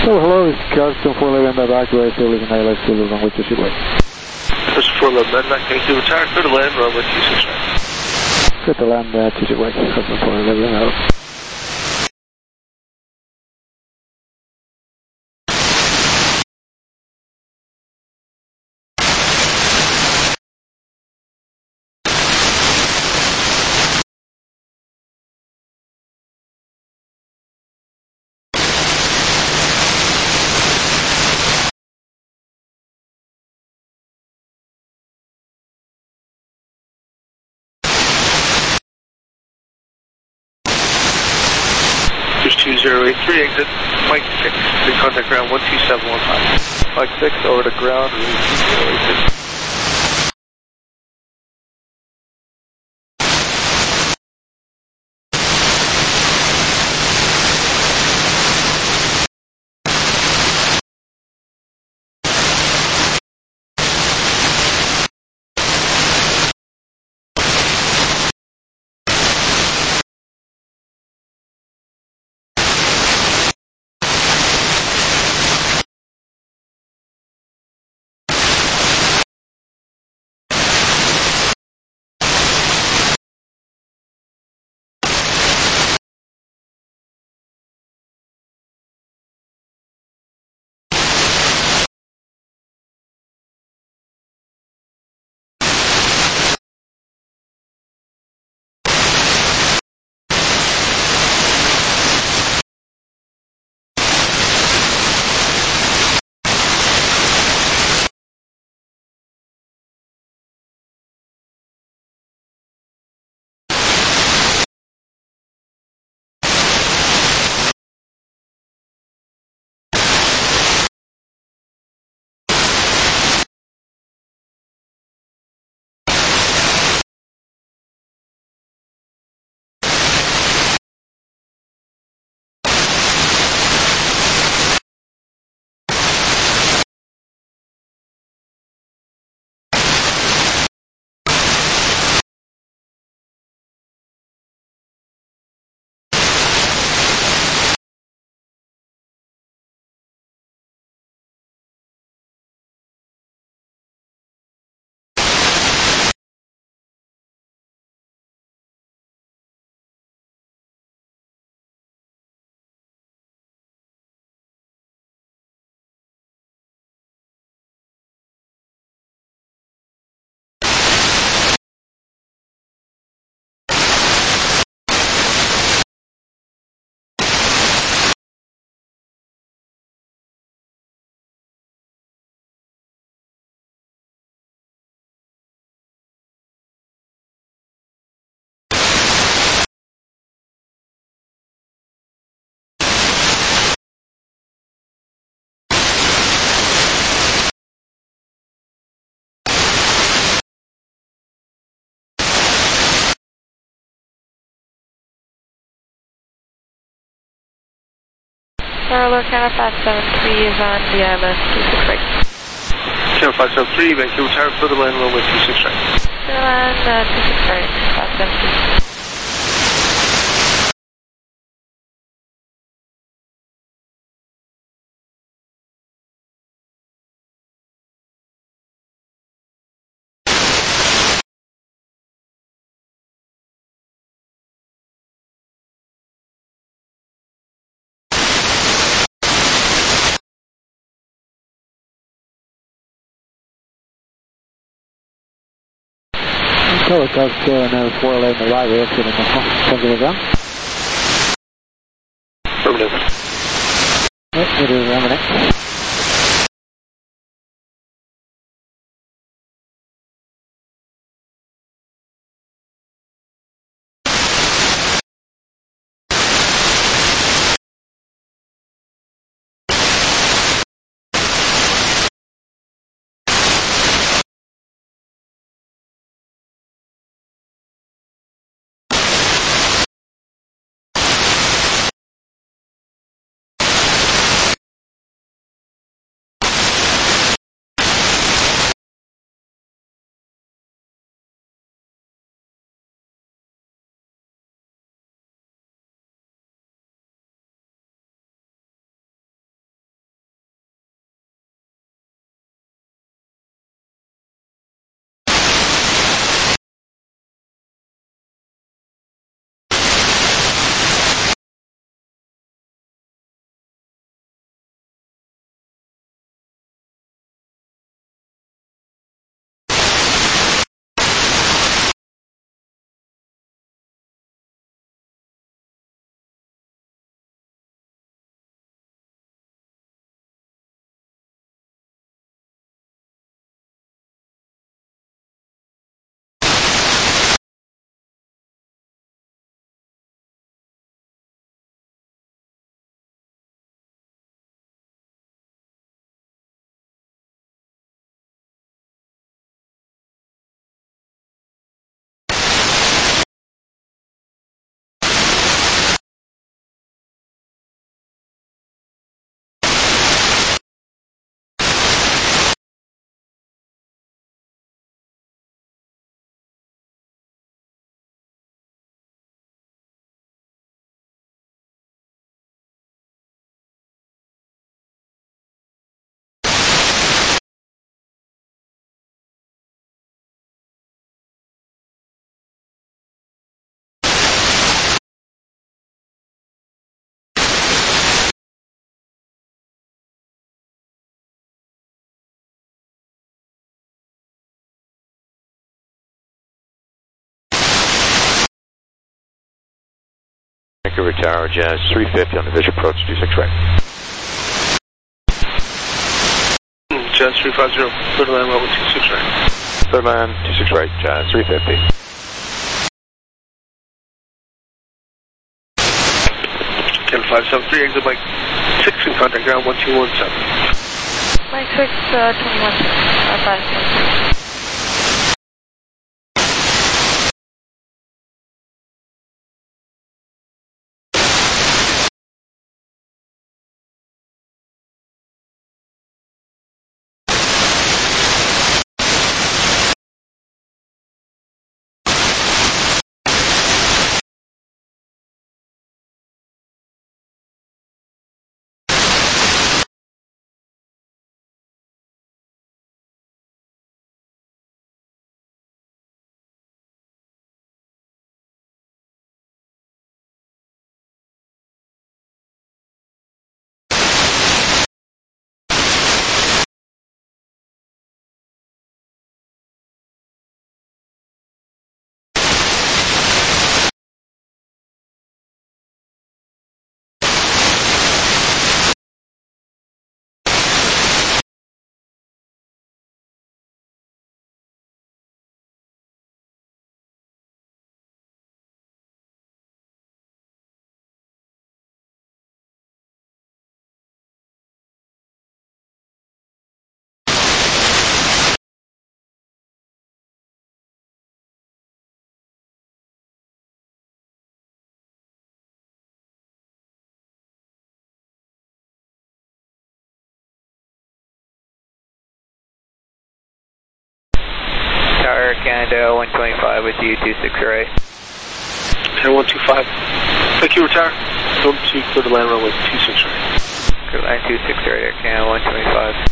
Oh, hello, it's Carson 411 by Rockaway, still leaving ALS, still leaving with the shipway. This is 411, not going to retire, clear to land, runway 26 right. Clear to land, 26 right, Carson 411 out. There's 2083, exit, Mike 6, big contact ground 12715. Mike 6, over to ground, 2083. Parallel Channel 573 is on the ILS 26 right. Channel 573, Vancouver Tower, clear to land, runway 26 right. Clear to land, 26 right, 573. So, Carson 411 by Rockaway, still leaving the ground. Affirmative. Yep, it is running. Vancouver Tower, Jazz 350 on the visual approach, 26 right. Jazz 350, clear to land level 26 right. Clear to land, 26 right, Jazz 350. Ken 573, exit Mike 6 in contact ground 1217. Mike 6, 21, 5. Tower Canada 125 with you, 26 right. Tower 125. Vancouver Tower, going to clear to land runway 26 right. Clear line 26 right, Air Canada 125.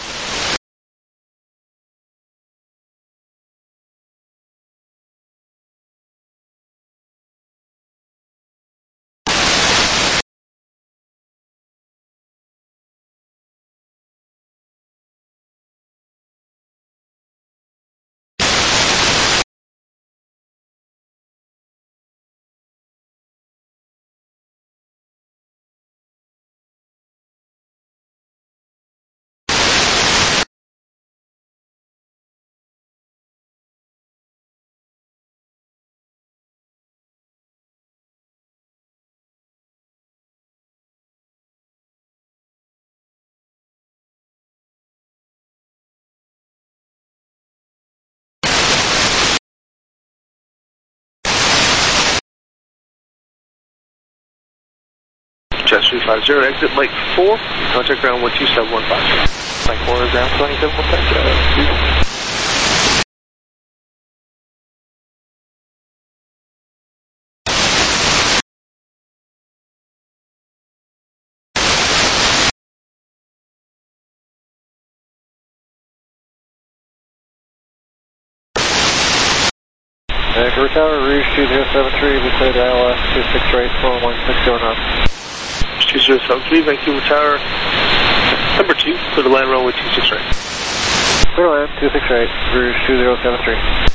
Jazz 350, exit Mike 4, contact ground 12715. Mike 4 is down 2715. Vancouver Tower, Rouge 2073, we clear to ILS 26 right, 416 knots. 2073, Vancouver Tower, number 2, clear to land runway 26 right. Clear to land, 26 right, Rouge 2073.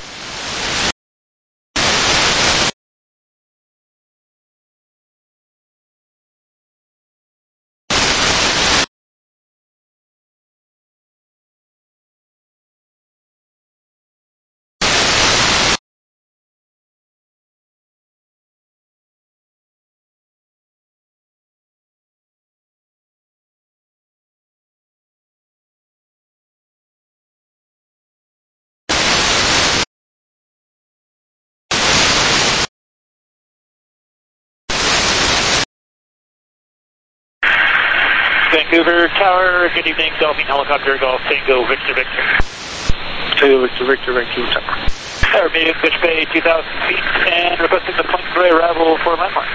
Vancouver Tower, good evening, Dolphin Helicopter, Golf Tango, Victor Victor. Tango Victor Victor, Vancouver Tower. Tower meeting Fish Bay, 2,000 feet, and requesting the Point Grey arrival for landmark.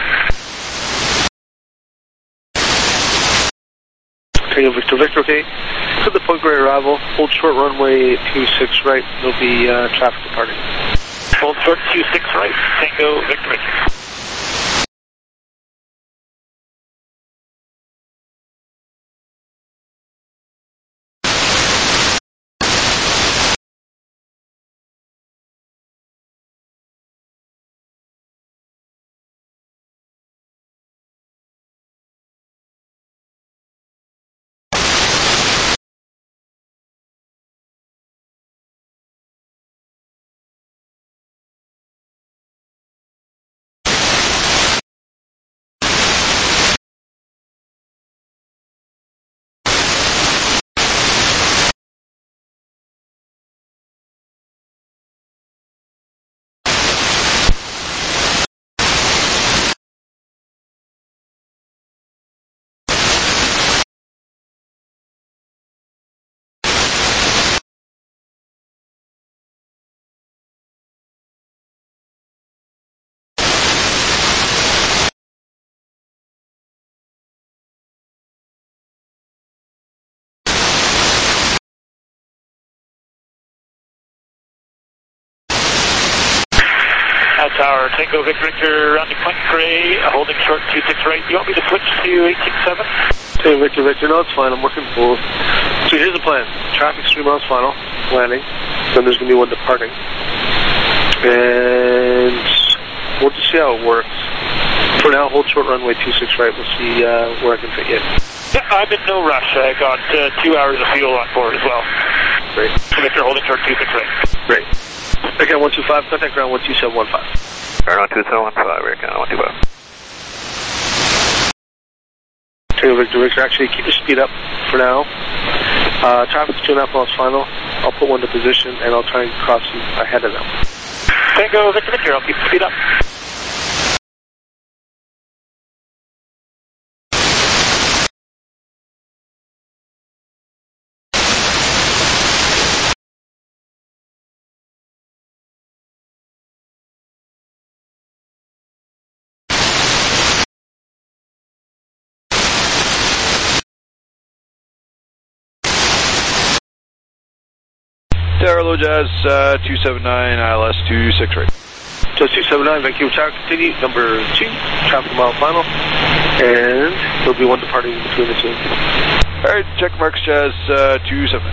Tango Victor Victor, okay. For the Point Grey arrival, hold short runway 26 right, there'll be traffic departing. Hold short 26 right, Tango Victor Victor. Tower, Tango Victor, rounding Point Grey, holding short 26 right. Do you want me to switch to 187? Hey, Victor, no, it's fine. I'm working full. So here's the plan. Traffic's 3 miles final, landing. Then there's going to be one departing. And we'll just see how it works. For now, hold short runway 26 right. We'll see where I can fit you in. Yeah, I'm in no rush. I got 2 hours of fuel on board as well. Great. Victor, holding short 26 right. Great. Aircon 125, contact ground 12715. Aircon 2715, Aircon 125. Tango Victor, actually keep your speed up for now. Traffic's 2.5 miles final. I'll put one to position and I'll try and cross you ahead of them. Tango Victor, I'll keep the speed up. Tower Low Jazz 279 ILS 26 right. Just 279, Vancouver Tower, continue, number 2, traffic mile final, and there'll be one departing between the two. Alright, check marks Jazz 279.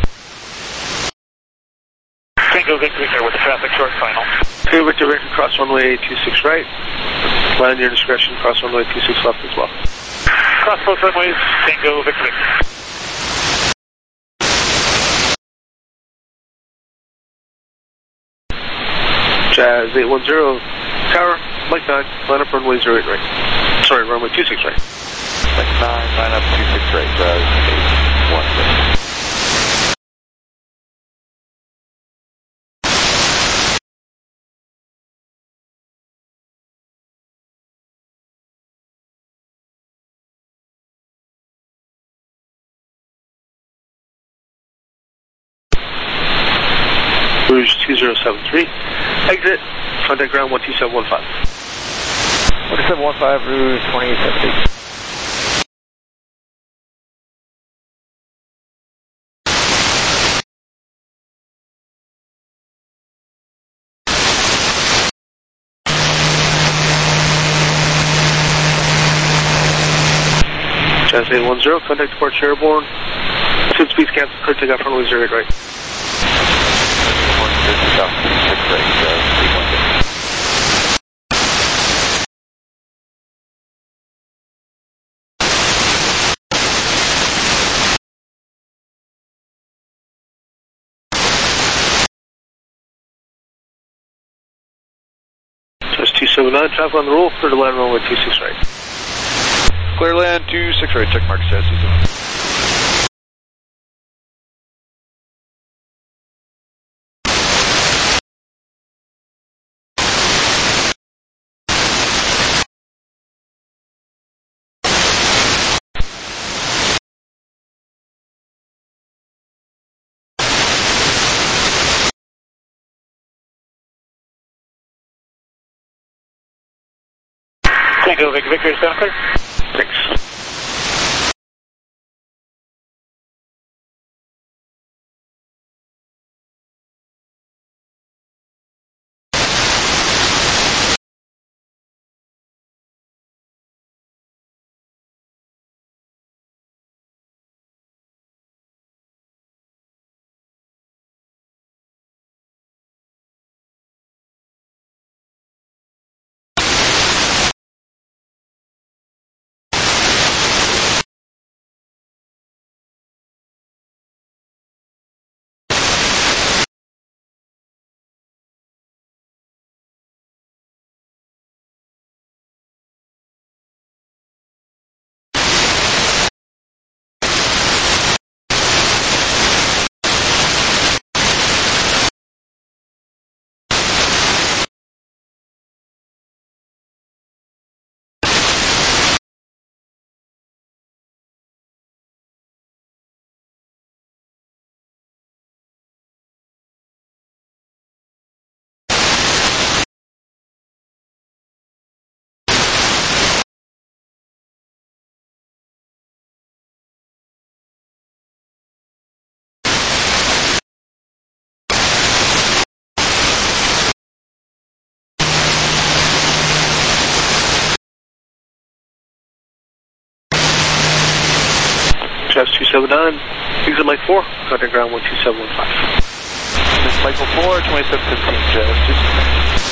Tango Victor with the traffic short final. Tango Victor, cross runway 26 right, land your discretion, cross runway 26 left as well. Cross both runways, Tango Victor. Jazz 810, Tower, Mike 9, line up runway 08 right. Sorry, runway 26 right. Mike 9, line up 26 right, Jazz 810. Rouge 2073, exit, contact ground 12715. 1715, Rouge 2870. Jazz 810, contact departure airborne. Since speeds cancel, clear takeoff runway 08 right. 26 right, Jazz 810. Just 279, traffic on the roll, clear to land runway 26 right. Clear land 26 right, check marks Jazz 279. Tango Victor, sound clear? Thanks. Jazz 279, exit Mike 4, contact ground 12715. This is Michael 4, 2715, Jazz 279.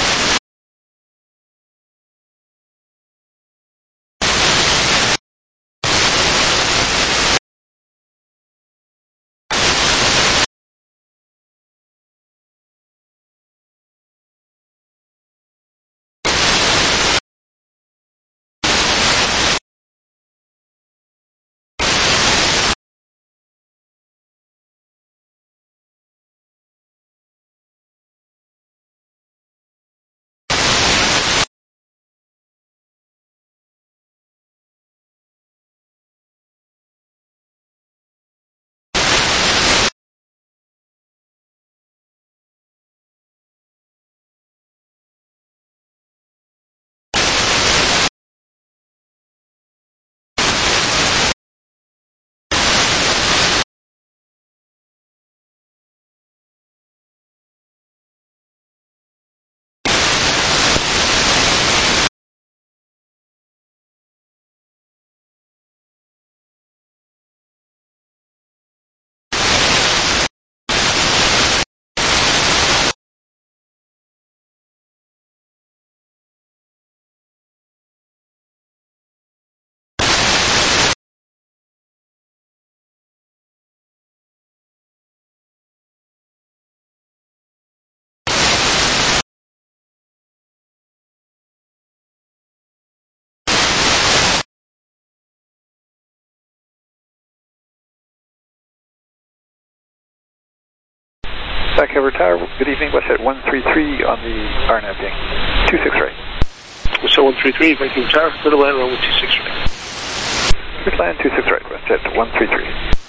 Back Cover Tower, good evening, Westside 133 on the RNAV being 26 right. Westside 133, Vancouver Tower, clear to land runway 26 right. Clear to land 26 right, Westside 133.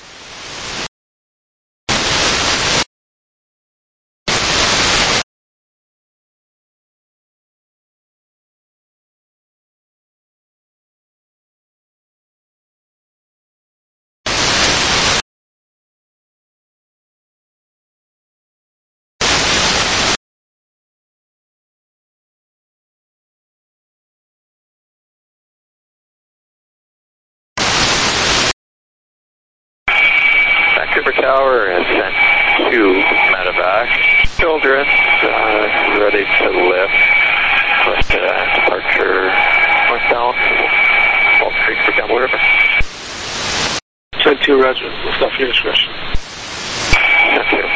Vancouver Tower has sent 2 medevac. Children ready to lift with departure northbound, Falls Creek for Campbell River. Send 2 Roger, lift off your discretion. Send 2.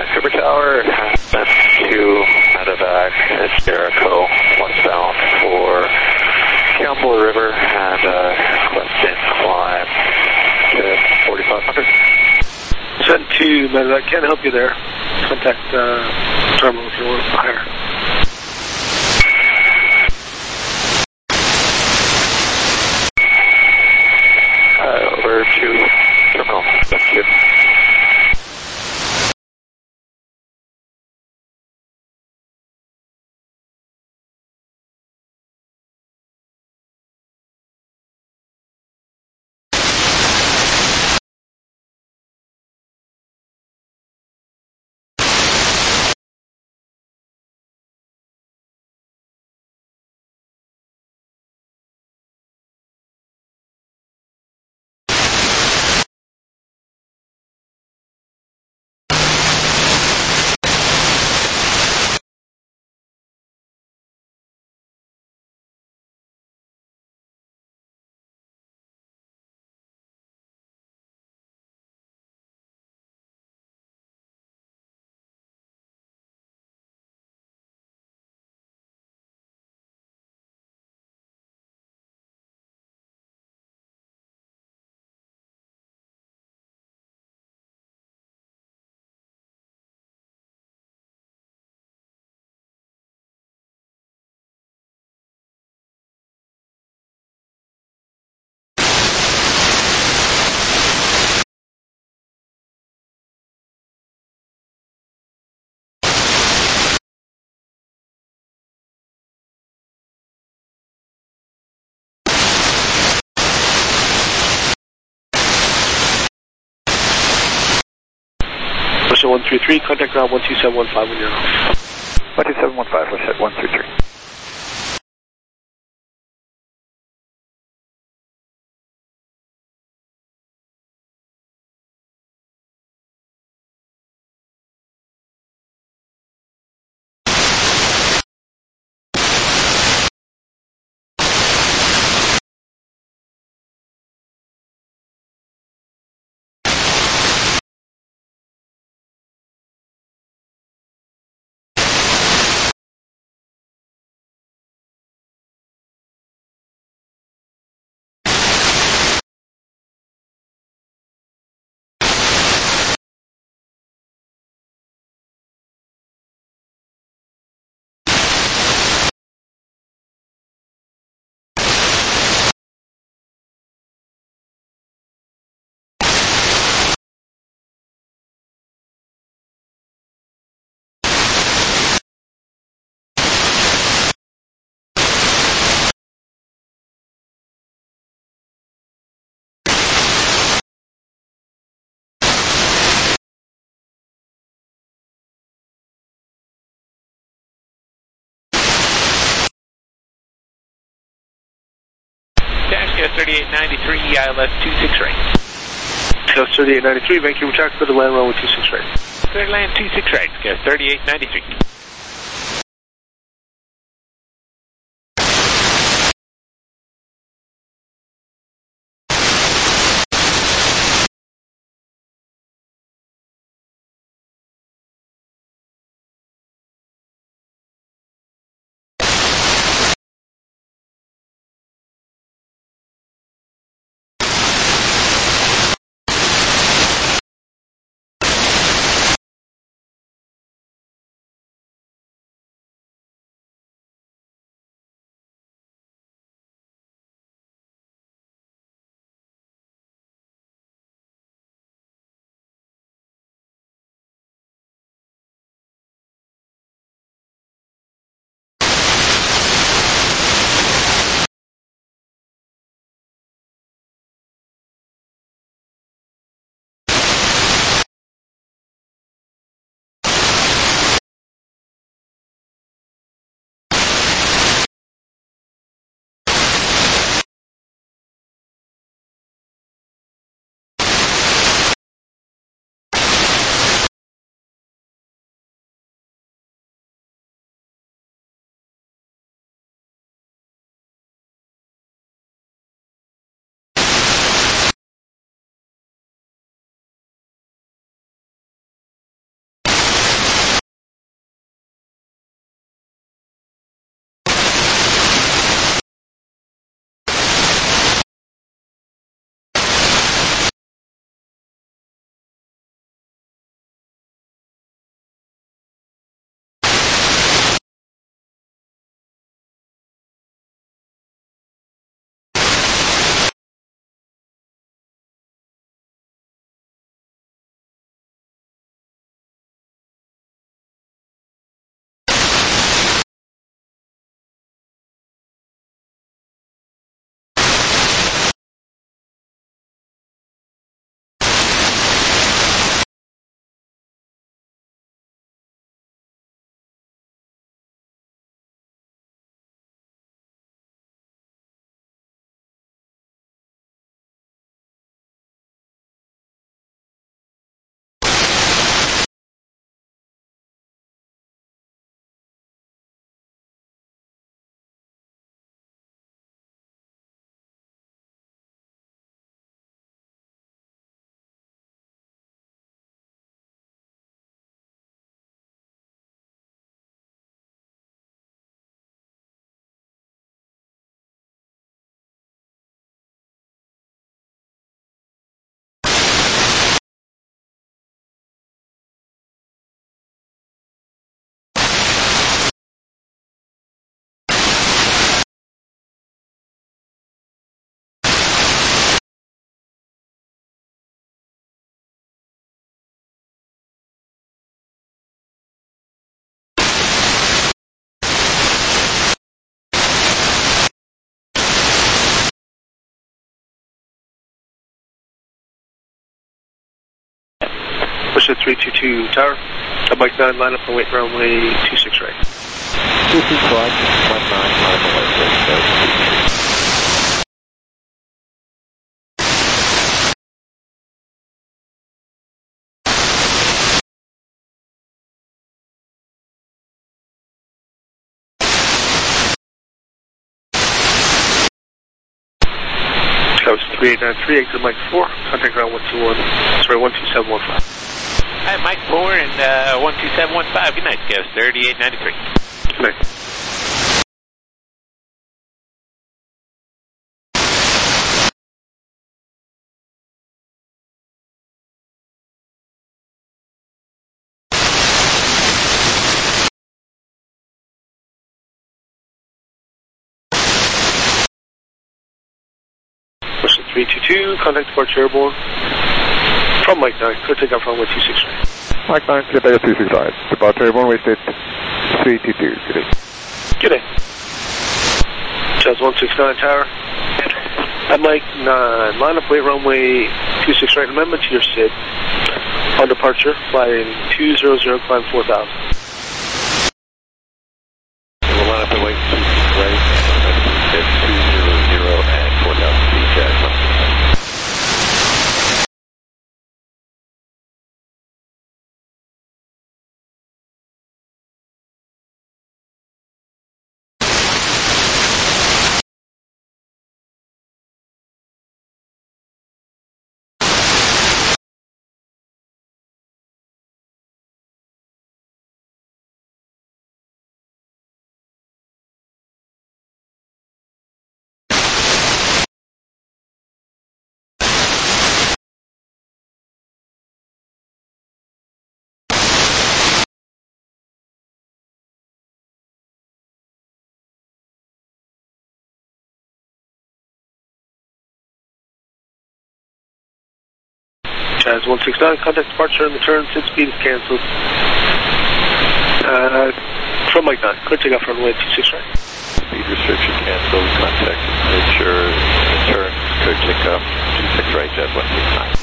Tower has sent 2 medevac at Jericho, westbound for Florida River and request in climb to 4500. Send to Medevac, can't help you there. Contact terminal if you want higher. Over to terminal. Thank you. Russia 133, contact ground 12715 when you're off. 12715, Russia 133. Dash 3893, ILS 26 right. Gus 3893, Vancouver traffic for the land runway 26 right. Clear land 26 right, Gus 3893. 322 Tower. Mike 9, line up and wait runway 26 right. 22 Quad, Mike 9, line up and wait 26. That was 3893, exit Mike 4, contact ground 12715. Hi, Mike 4 and 12715. Good night, Scouts 3893. Good night. Question 322, contact departure airborne. From Mike 9, clear takeoff from runway 26 right. Mike 9, clear takeoff 265. Departure airborne, wasted 322. Good day. Good day. Jazz 169 Tower. At Mike 9, line up, wait runway 26 right. Amendment to your SID. On departure, flying 200, climb 4000. We'll line up and wait 26 right. It's 200 and 4000 feet, Jazz 169. Jazz 169, contact departure and return, SID speed is cancelled. From Mike 9, clear takeoff runway 26 right. Speed restriction canceled, contact, make sure, return, clear takeoff, 26 right, Jazz 169.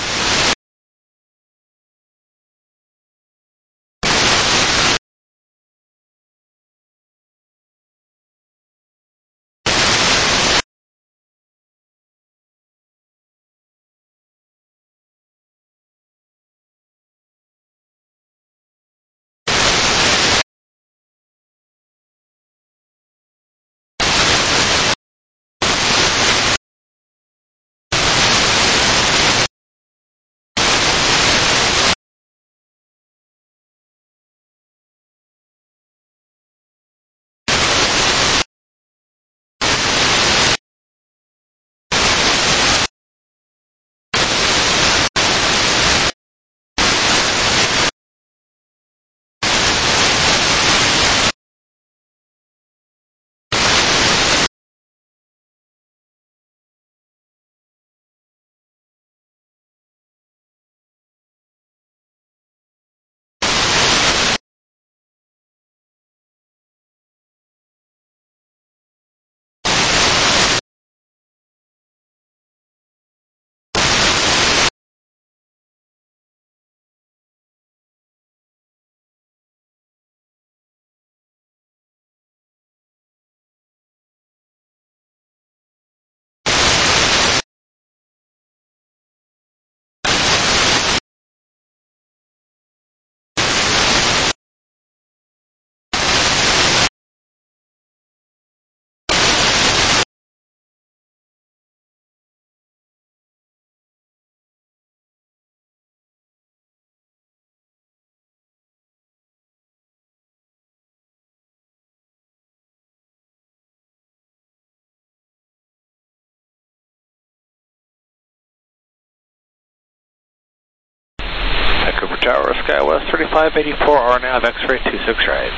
Cooper Tower, SkyWest 3584, RNAV, X-ray 26 right.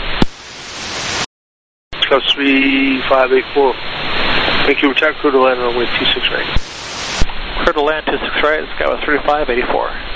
Scout 3584. Thank you, return crew to land runway 26 right. Clear to land 26 right, SkyWest 3584.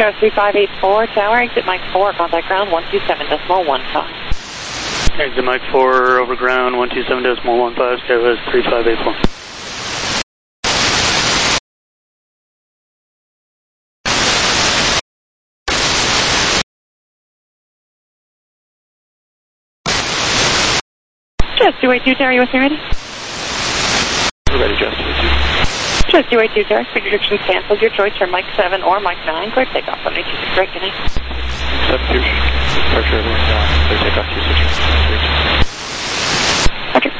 Sierra 3584, tower, exit Mike 4, contact ground 127.15. Exit Mike 4, over ground 127.15, Sierra 3584. Just 282, Terry, you ready? We're ready, just 282. Just 282, Terry. Restrictions canceled. Your choice for Mike 7 or Mike 9. Clear takeoff on 226 right, good night. 7 2. Departure, clear takeoff 263. Okay.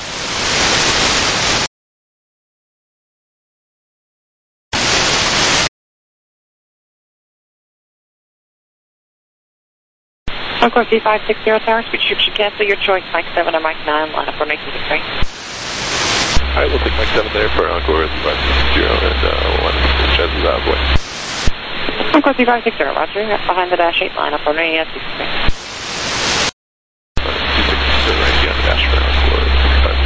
Of course, C560 tower, speed restriction cancel. Your choice, Mike 7 or Mike 9. Line up on 226 right. Alright, we'll take Mike 7 there for Encore 560 and 1. Chaz is out of the way. Of course, C560, roger. Behind the dash 8, line up on 226 right. 260 right, yeah, dash for Encore 65.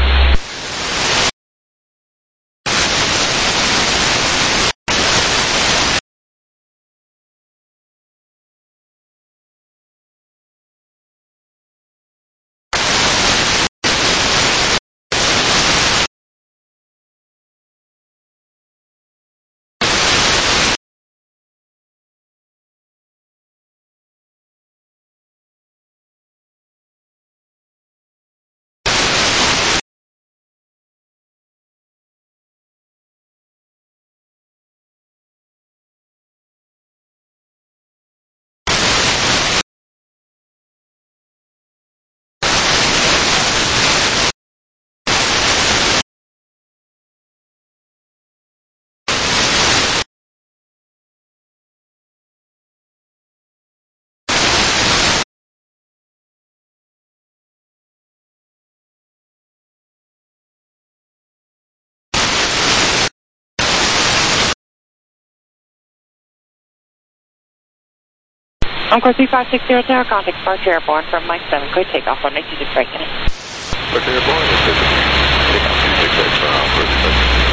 Encore C560 tower, contact Departure Airborne from Mike 7. Clear takeoff on 226 right, good night. Departure Airborne, takeoff 266 right for Encore 65.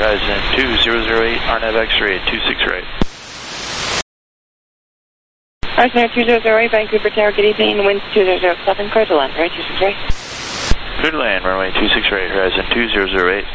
Horizon 2008, RNAV X-ray at 26 right. Horizon Air 2008, Vancouver Tower, good evening, winds 2007, clear to land, right, 26 right. Clear to land, runway 26 right, Horizon 2008.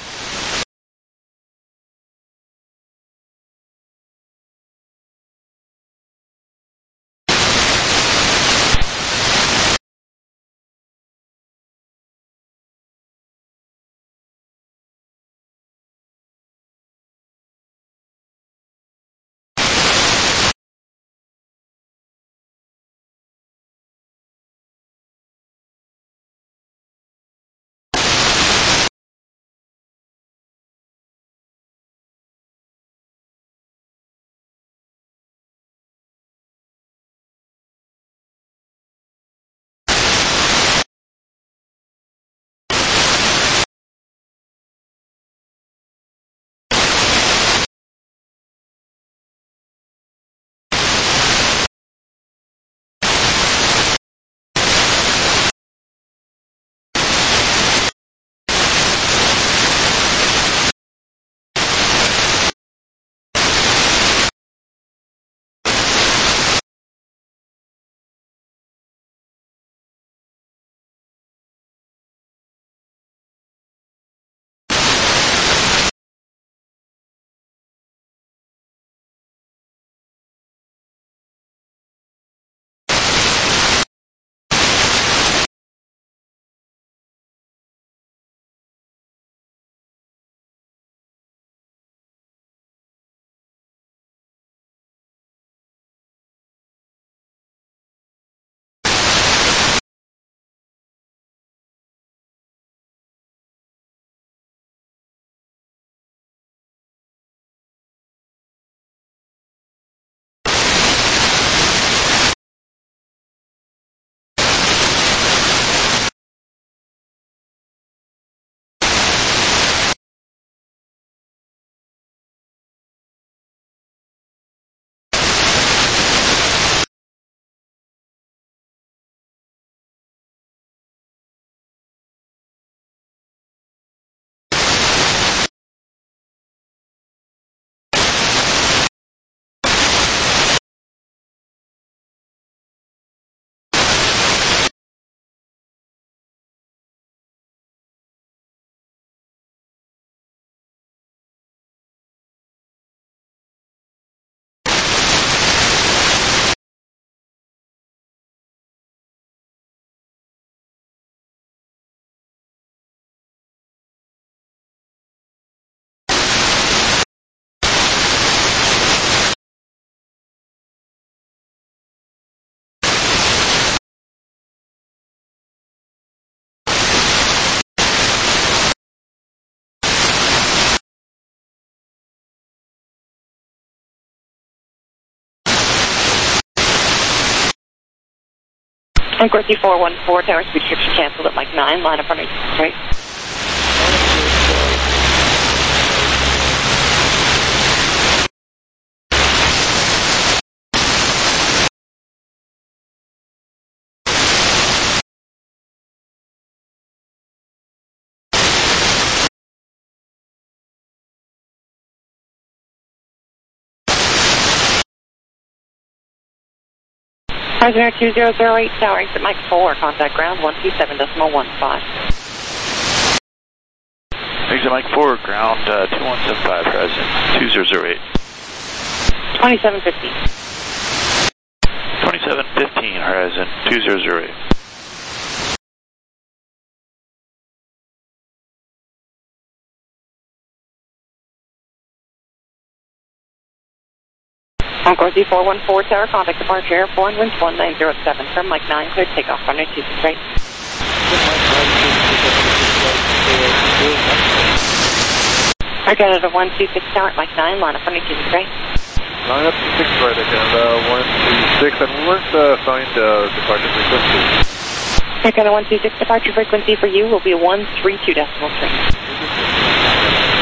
On Corsi 414, tower speed restriction canceled at Mike 9, line up on 86 right. Horizon Air 2008, tower exit Mike 4, contact ground 127.15. Exit Mike 4, ground 2175, Horizon 2008. 2715. 2715, Horizon 2008. On Corsi 414, tower, contact departure airborne, winds 1907, from Mike 9, clear takeoff, runway 26 right. Air Canada 126 tower, Mike 9, line up runway 26 right. Line up 26 right, Air Canada 126, and what's the assigned departure frequency? Air Canada 126, departure frequency for you will be 132.3.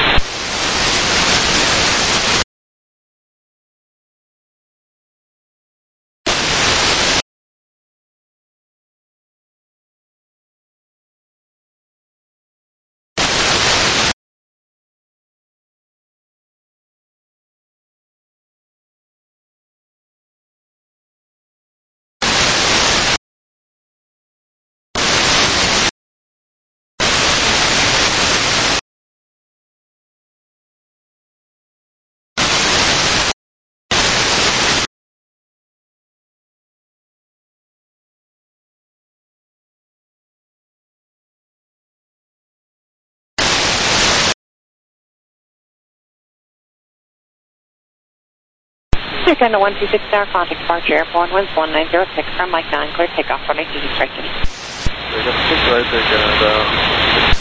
Uganda 126 Tower, contact departure airborne, winds 1906 from Mike 9, clear takeoff, runway 26 right city. Take up 6 right, Uganda.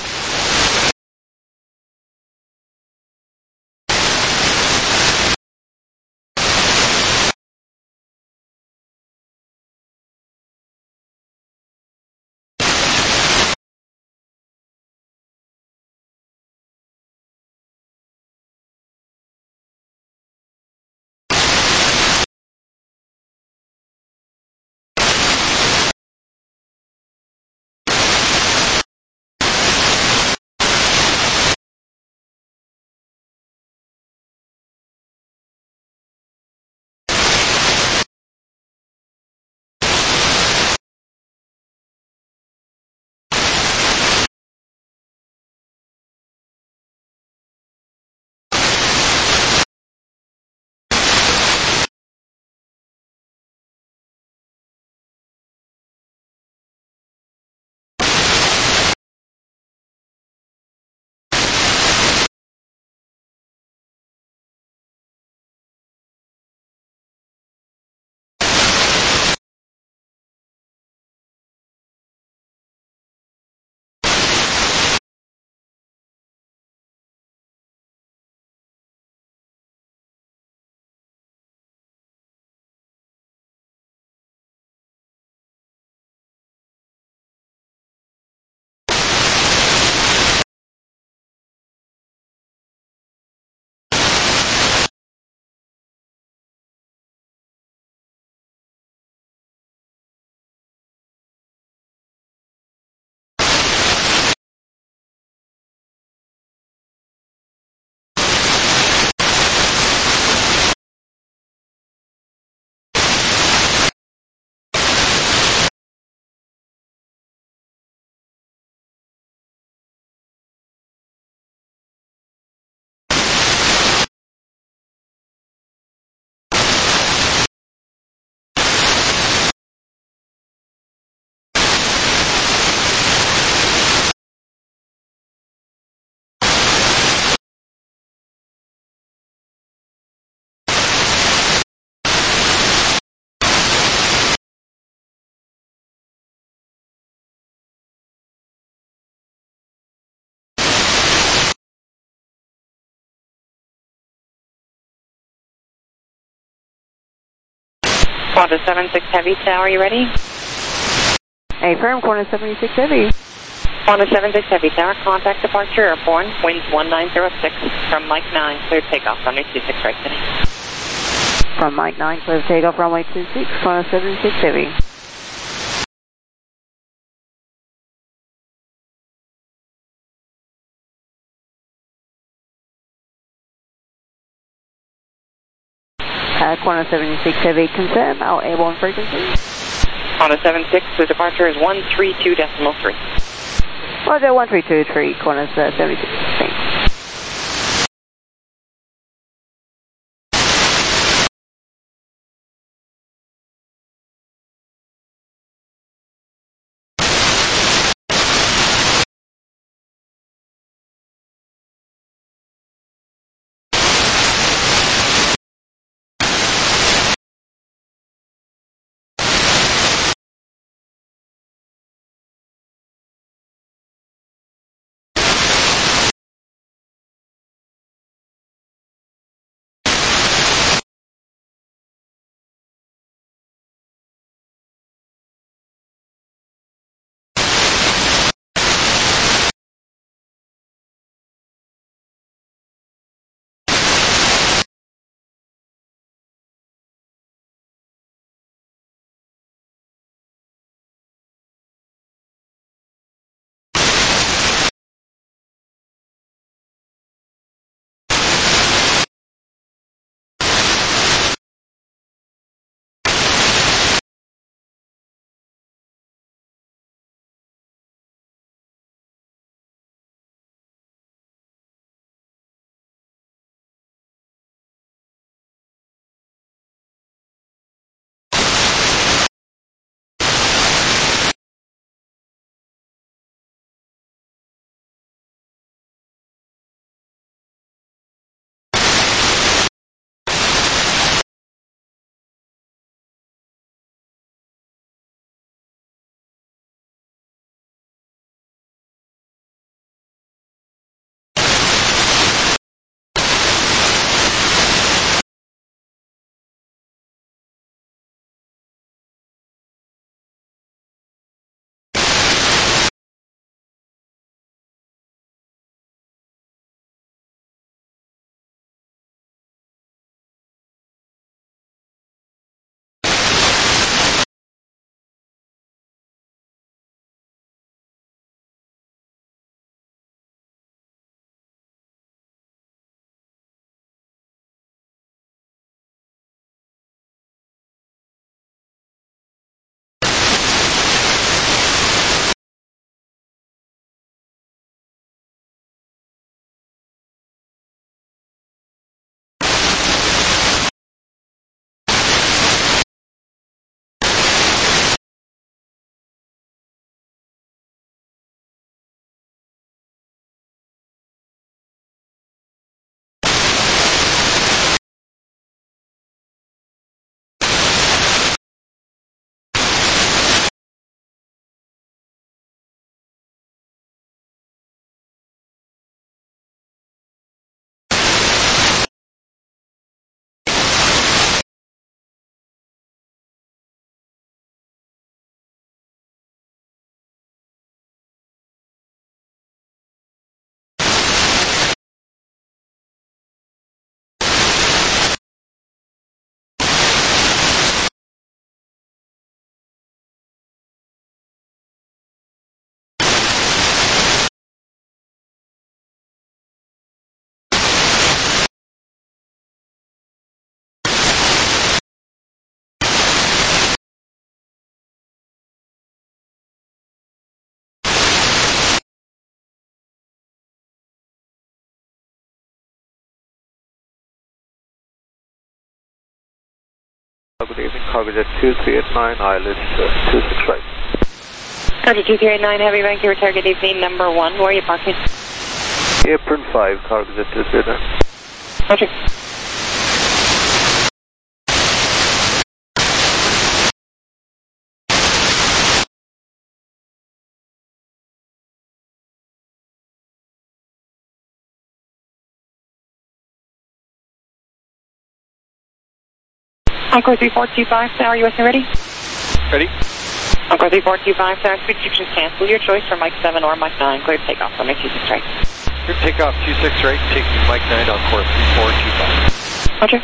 Quanta 76 Heavy Tower, you ready? Affirm, Quanta 76 Heavy. Quanta 76 Heavy Tower, contact departure airborne, winds 1906 from Mike 9, clear takeoff, runway 26 right city. From Mike 9, clear takeoff, runway 26, Quanta 76 Heavy. Quanta 76 Heavy, confirm our airborne frequency. Quanta 76, the departure is 132.3. Roger, 1323, Quanta 76, thanks. Good evening, Cargojet 2389, ILS 26 right. Cargojet 2389, Heavy Vancouver, target evening number 1. Where are you parking? Apron 5, Cargojet 2389. Roger. Encore 3425, Tower, US and ready? Ready? Encore 3425, Tower, speed restrictions cancel. Your choice for Mike 7 or Mike 9. Clear takeoff on Mike 26 right. Clear takeoff 26 right, taking Mike 9 on course 3425. Roger.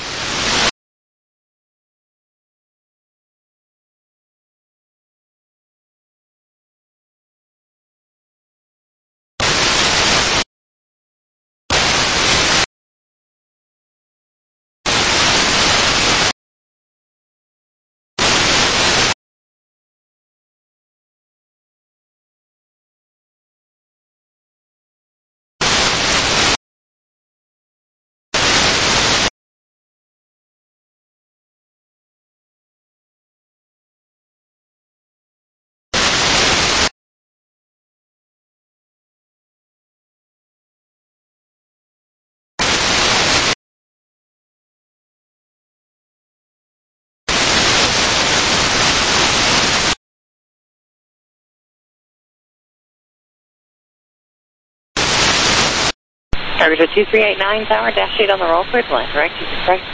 Cargojet 2389, Tower, dash 8 on the roll, clear to land, direct 26 right.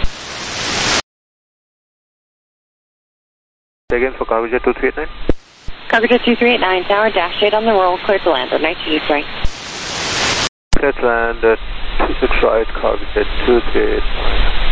Again for Cargojet 2389. Cargojet 2389, Tower, dash 8 on the roll, clear to land, 26 right. Clear to land at 26 right, Cargojet 2389.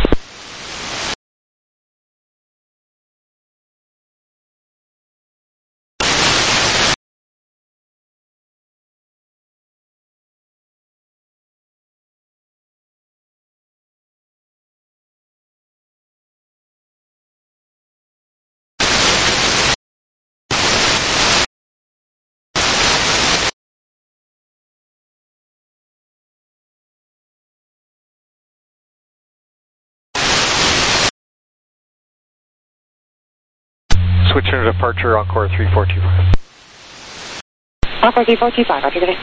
Switching to departure, Encore 3425. Encore 3425, roger, good day.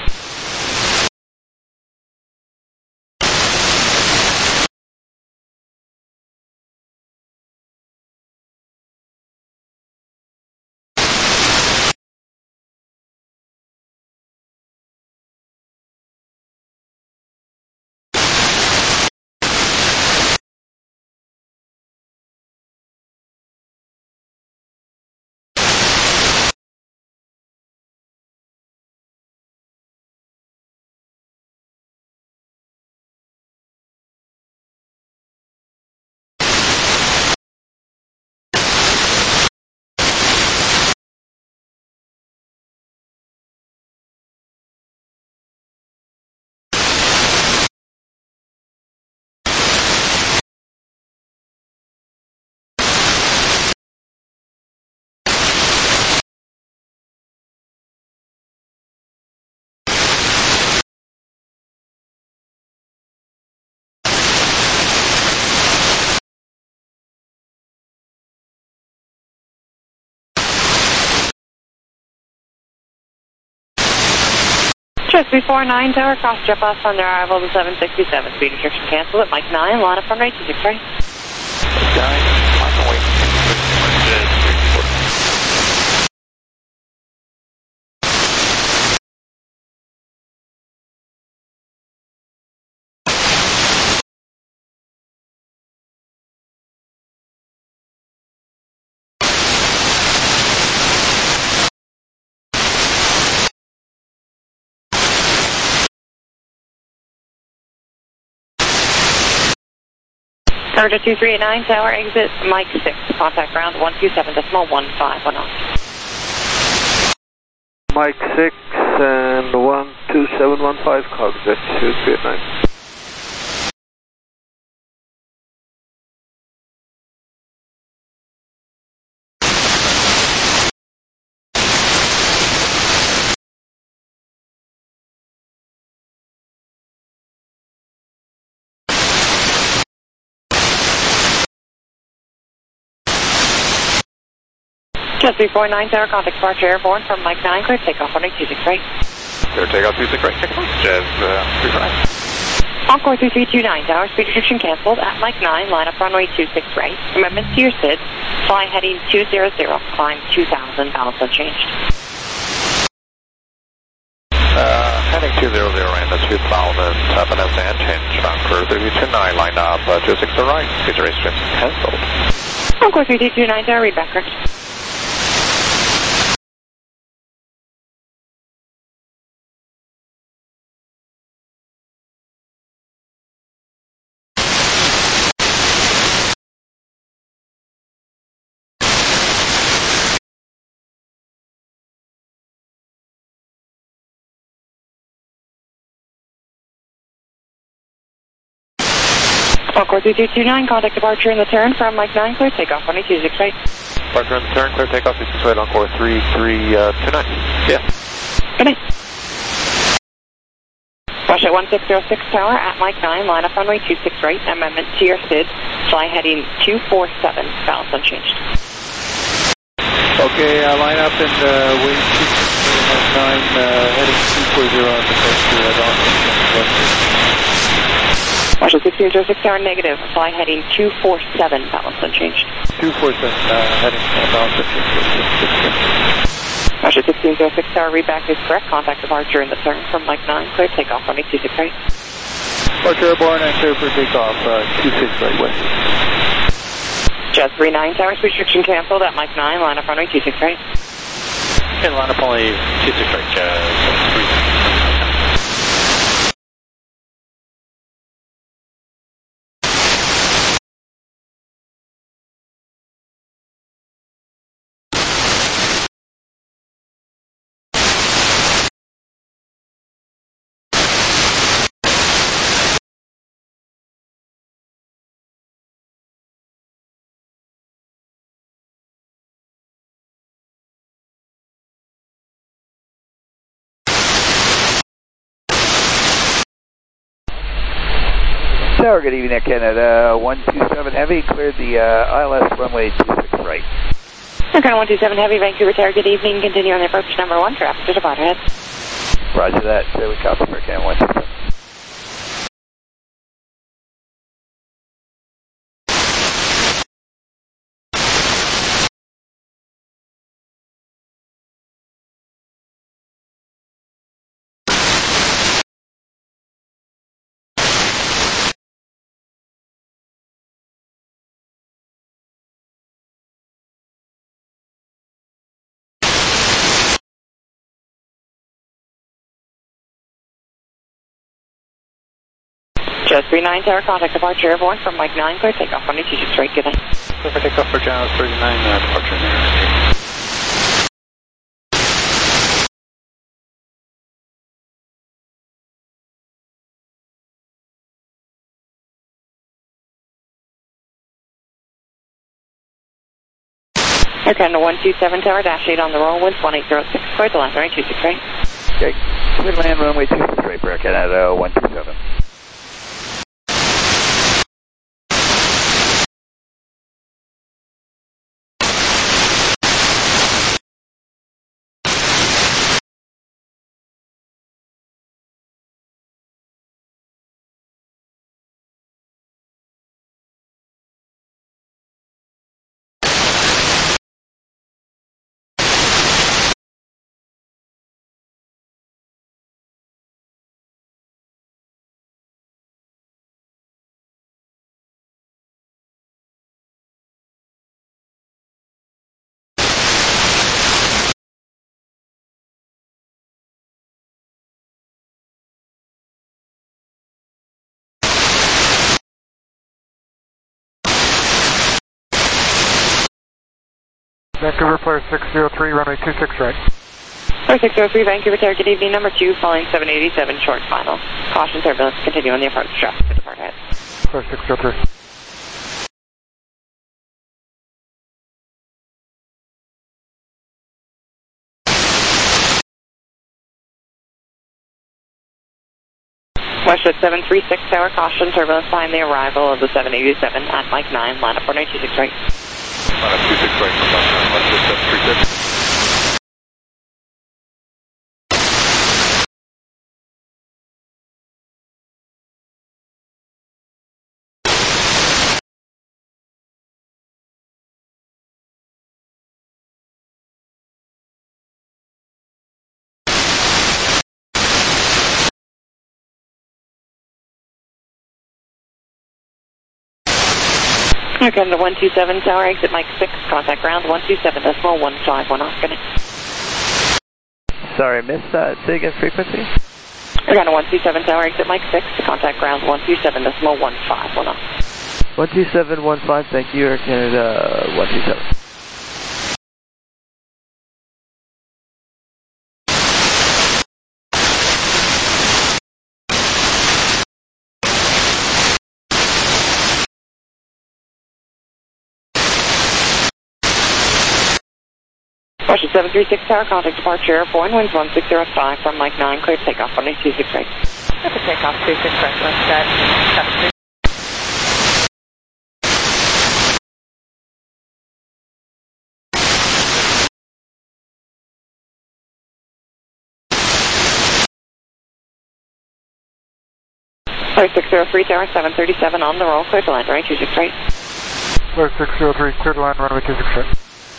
Just before 9 Tower, cross jump off on their arrival to 767. Speed restriction cancel at Mike 9, line up from 86 right. 9, on the way. Cargojet 2389, Tower, exit Mike 6, contact ground 127.1510. Mike 6 and 12715, Cargojet 2389. Just 349 Tower, contact departure airborne from Mike 9, clear takeoff runway 26 right. Clear takeoff 26 right, check out. Jazz 35. Encore 3329 Tower, speed restriction canceled at Mike 9, line up runway 26 right. Commitment to your SID, fly heading 200, climb 2000, balance unchanged. Heading 200 right, that's 2000, balance unchanged. Encore 3329, line up 26 right, speed restriction canceled. Encore 3329 Tower, read back correct. Encore 3329, contact departure in the turn from Mike 9, clear takeoff, runway 26 right. Departure in the turn, clear takeoff 26 right, Encore 3329. Yeah. Good night. Rush at 1606 Tower at Mike 9, line up runway 26 right, amendment to your SID, fly heading 247, balance unchanged. Okay, line up and wait 2 9, heading 240 on the coast to Dawson. Marshall 1606 Tower, negative, fly heading 247, balance unchanged. 247, heading balance unchanged. Marshall 1606 Tower, read back is correct, contact departure in the turn from Mike 9, clear takeoff, runway 26 right. Departure airborne and clear for takeoff, 26 right west. Jazz 39 Tower, speed restriction canceled at Mike 9, line up runway 26 right. Okay, line up only 26 right, Jazz 39. Tower, good evening, Canada 127 Heavy, cleared the ILS runway 26 right. Okay, 127 Heavy, Vancouver Tower, good evening, continue on the approach number 1, traffic to depart ahead. Roger that, we copy for Canada 127. Jazz 39 Tower, contact departure airborne from Mike 9, clear takeoff, runway 26 right, good night. Clear for takeoff for Jazz 39, departure in there. Air Canada 127 Tower, dash 8 on the roll, winds 1806, clear to land runway 26 right. Okay, clear to land runway 26 right for Air Canada 127. Vancouver Flare 603, runway 26 right. Flare 603, Vancouver Tower, good evening, number 2, following 787, short final. Caution turbulence, continue on the approach, traffic to depart ahead. Flare 603. Westwood 736 Tower, caution turbulence behind the arrival of the 787 at Mike 9, line up runway 26 right. Line up 26 right from Mike 9, left 736. Okay, the 127 tower, exit Mike 6, contact ground 127.151 off, good night. Sorry, missed that. Say again, frequency? Again, 127 tower, exit Mike 6, contact ground 127.151 off. 12715, thank you, Air Canada 127. Russia 736 tower, contact departure airborne, winds 1605 from Mike 9, clear takeoff, runway 26 right. Clear takeoff, 26 right, left set, 73. Clear 603 tower, 737 on the roll, clear to land, runway 26 right. Clear 603, clear to land, runway 26 right.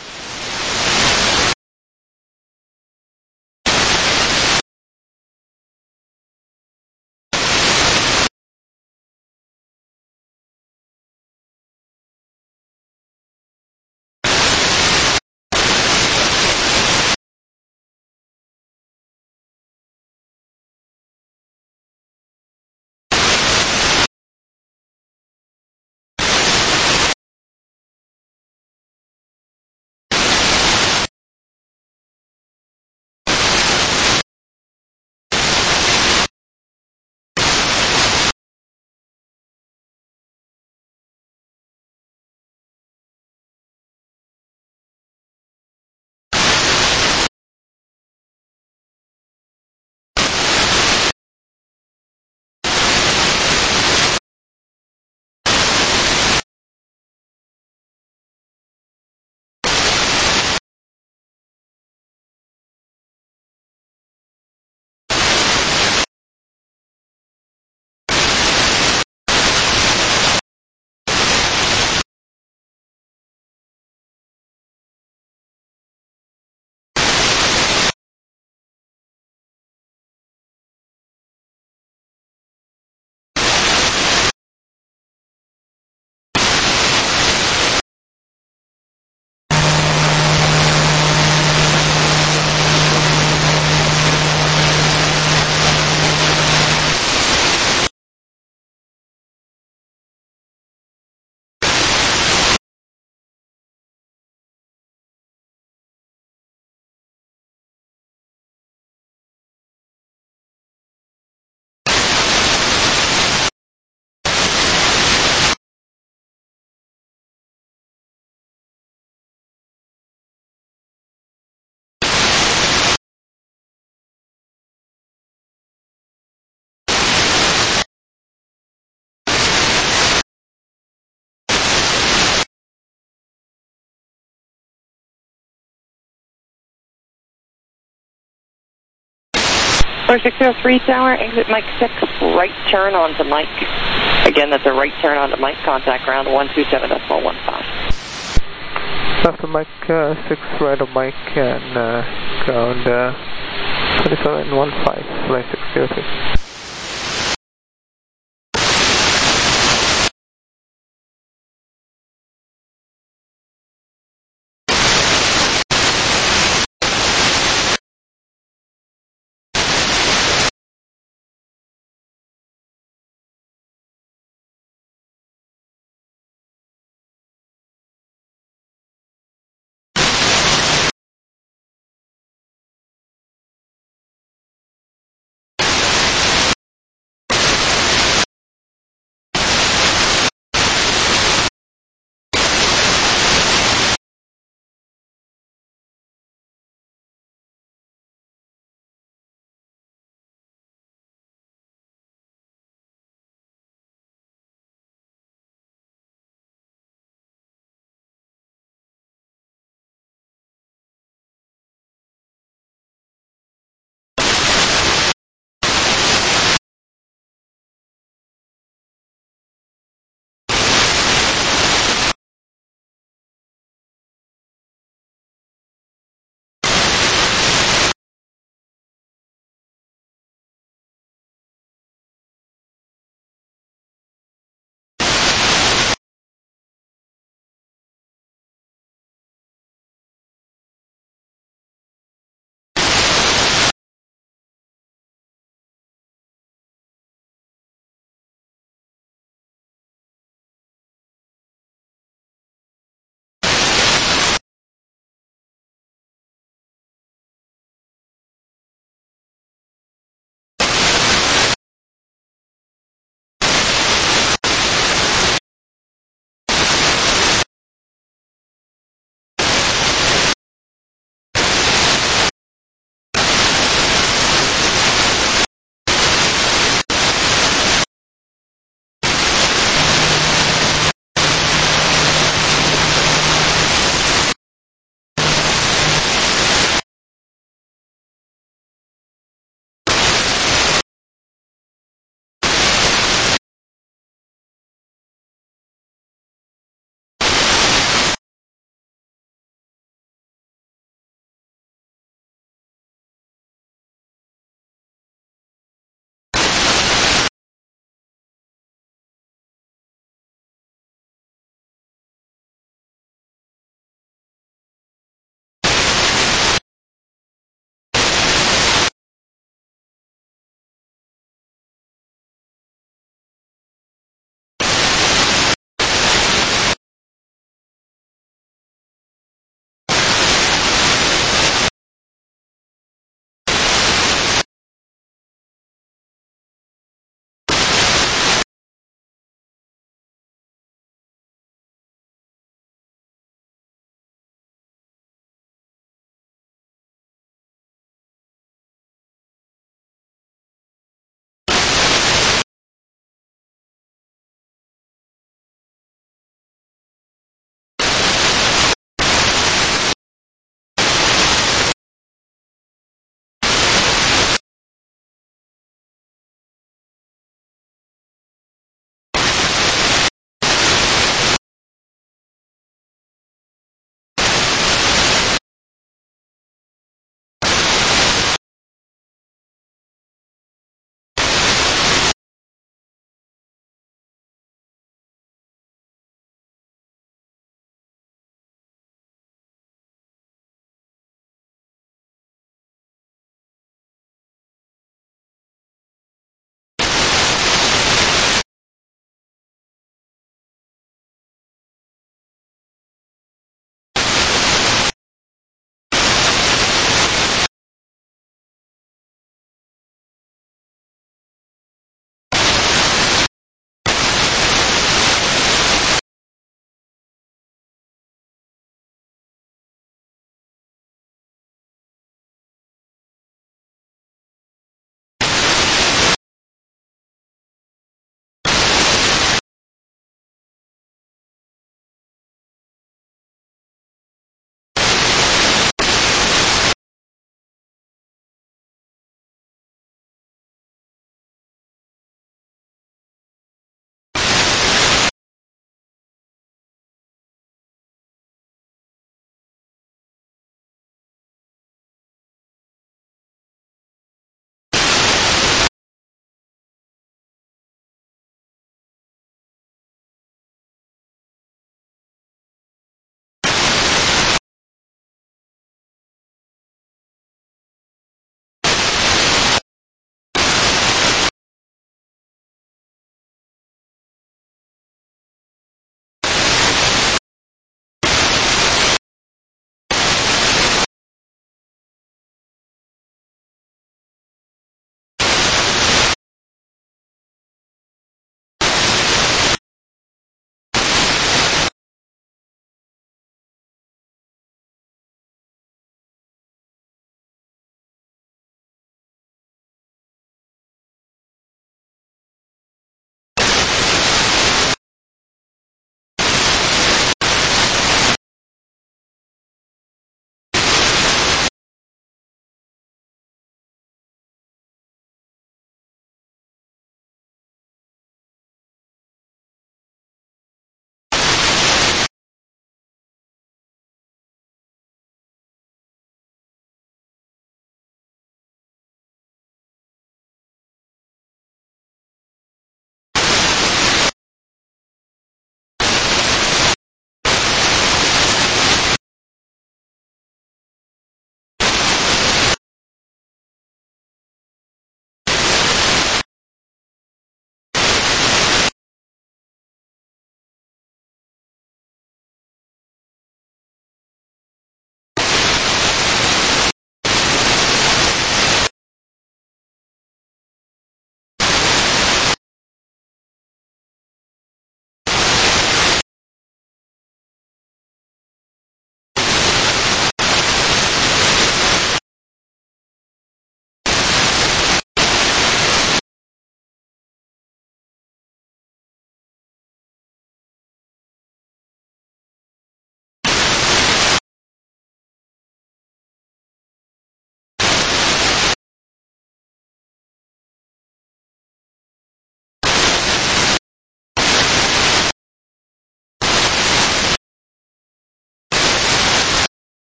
Clear 603 tower, exit Mike 6, right turn onto Mike. Again, that's a right turn onto Mike, contact ground 127.115. Left of Mike 6, right of Mike, and ground 2715, flight 603.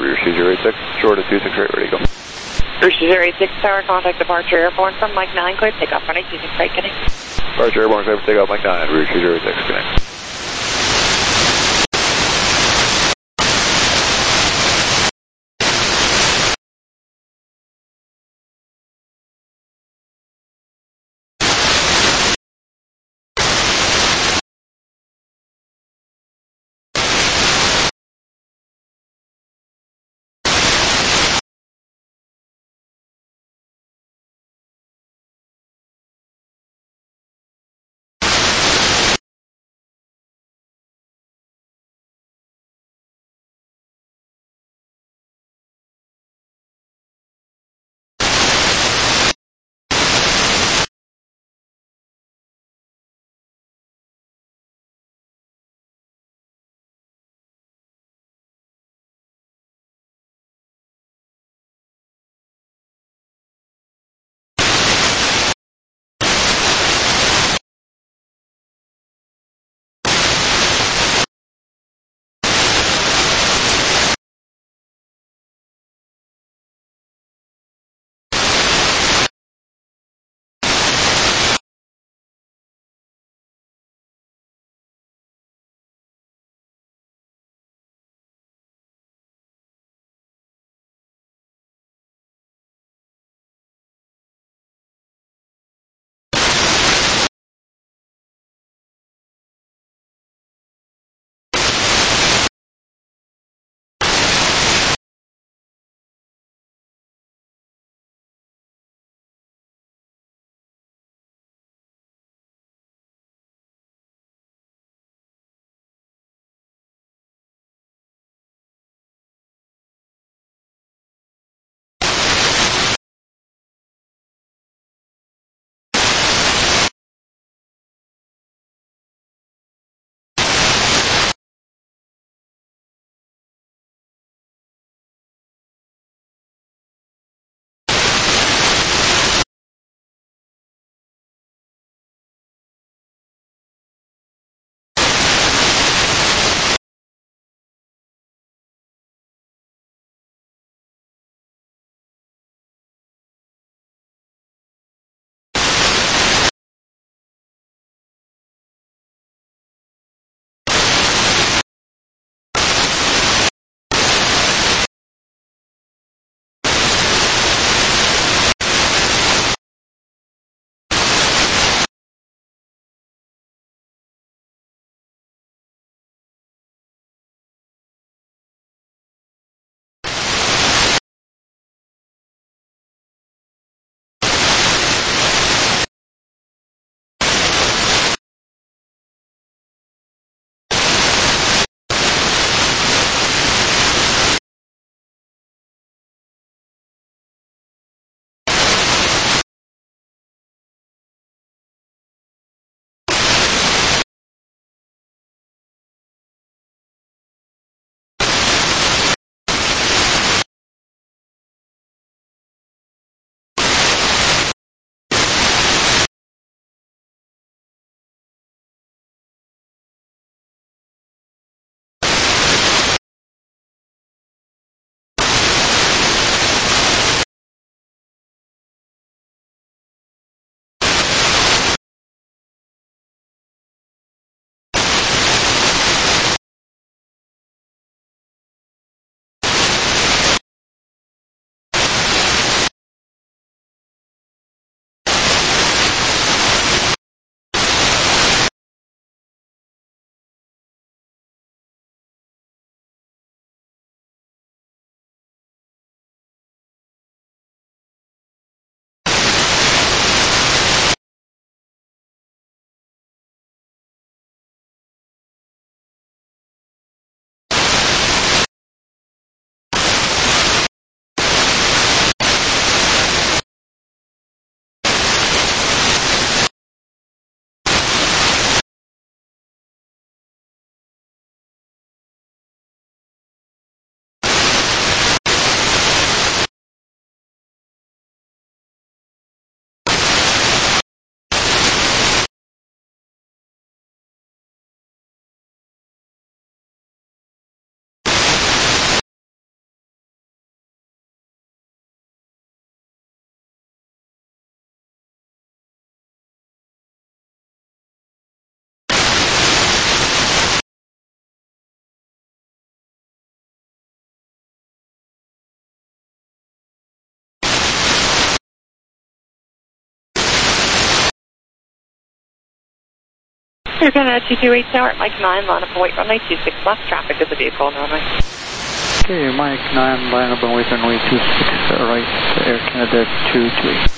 Rouge 086, short of 268, ready to go. Rouge 086 Tower, contact departure airborne from Mike 9, clear takeoff, runway 26 right, connect. Departure airborne, clear for takeoff, Mike 9, Rouge 086, connect. Air Canada 228 Tower at Mike 9, line up and wait runway 26 left, traffic to the vehicle and runway. Okay, Mike 9, line up and wait runway 26 right, Air Canada 228.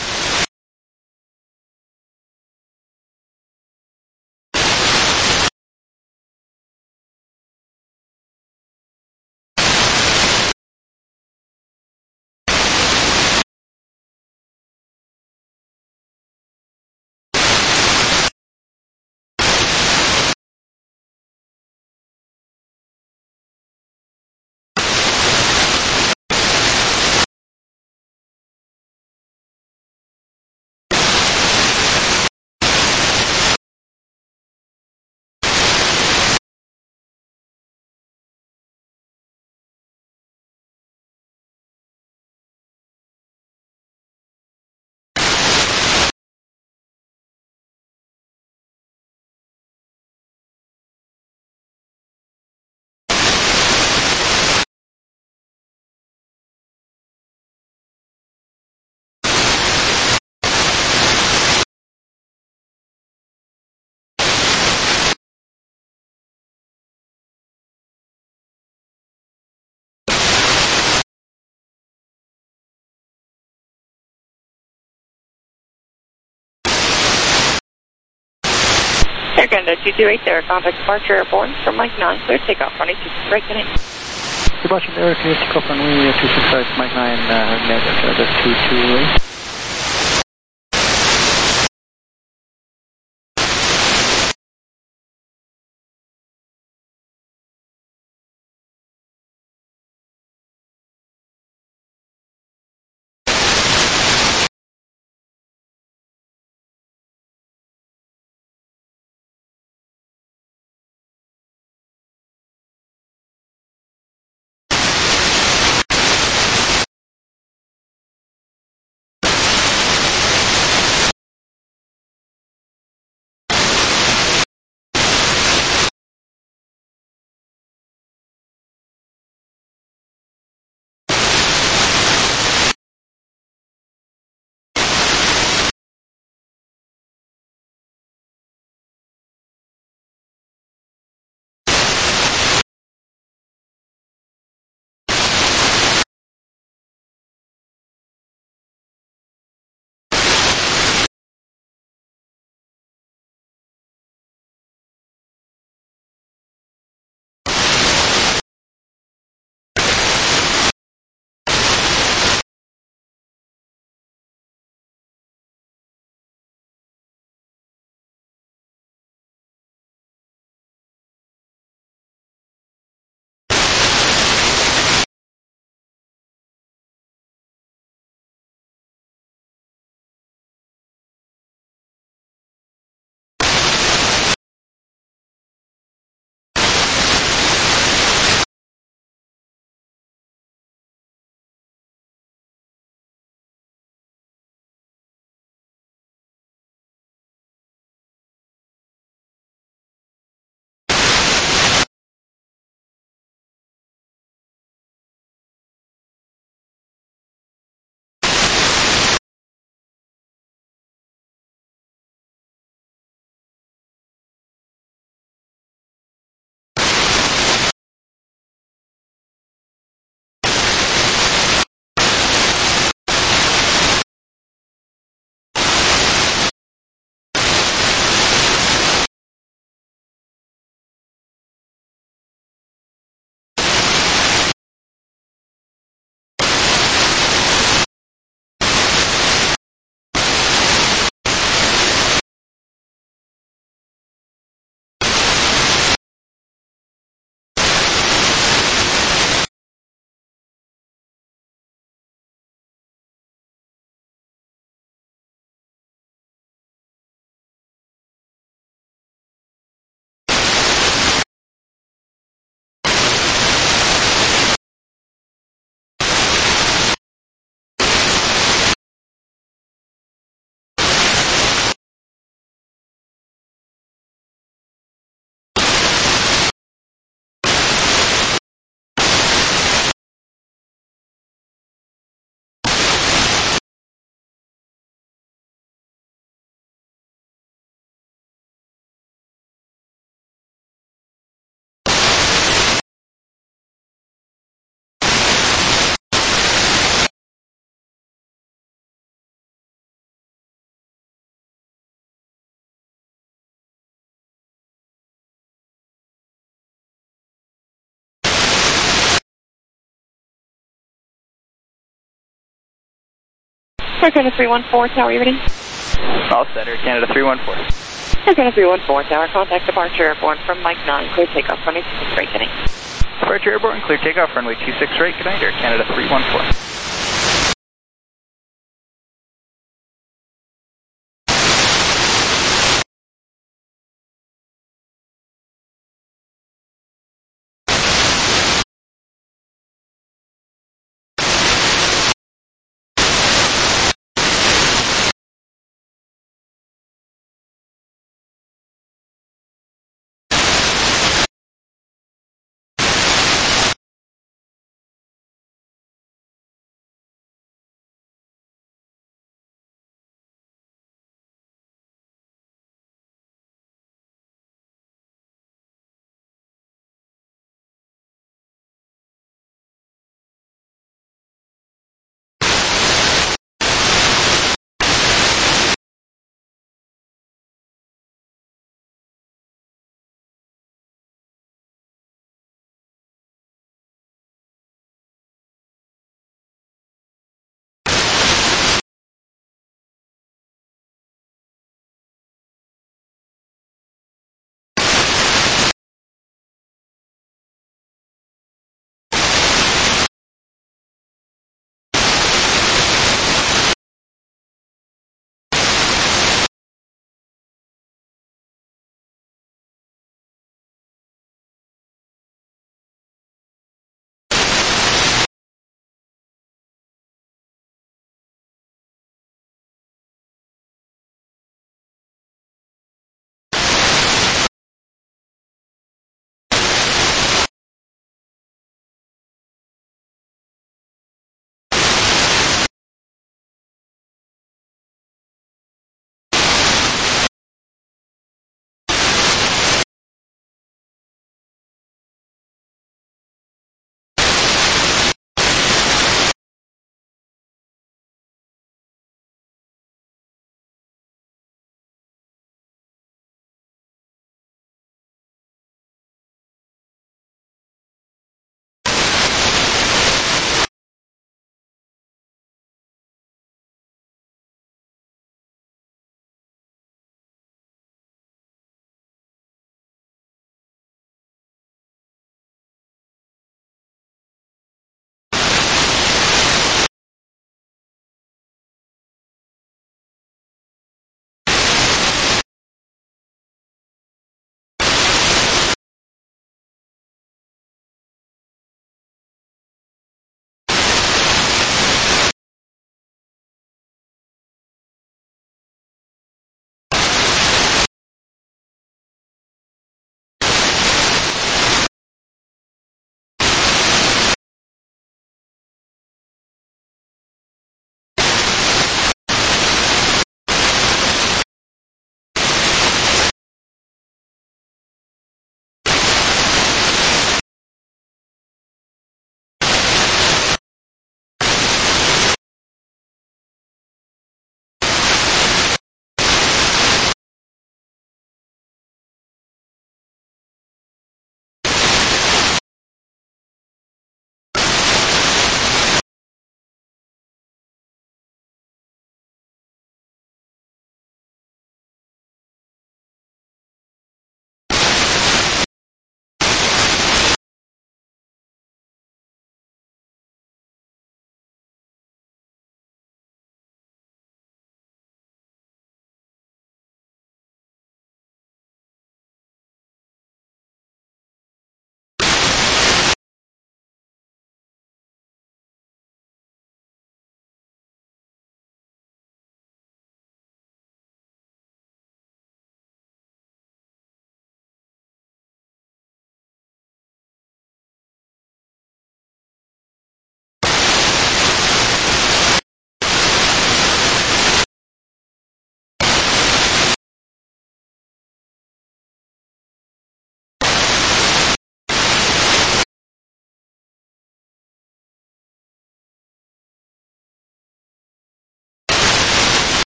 Air Canada 228 there, contact departure airborne from Mike 9, clear takeoff, runway 26 right, good night. Departure Air Canada takeoff runway 26 right, Mike 9, net Air Canada 228. Air Canada 314, tower, you ready? All set, Air Canada 314. Air Canada 314, tower, contact departure airborne from Mike 9, clear takeoff, runway 26 right, good night. Departure airborne, clear takeoff, runway 26 right, good night, Air Canada 314.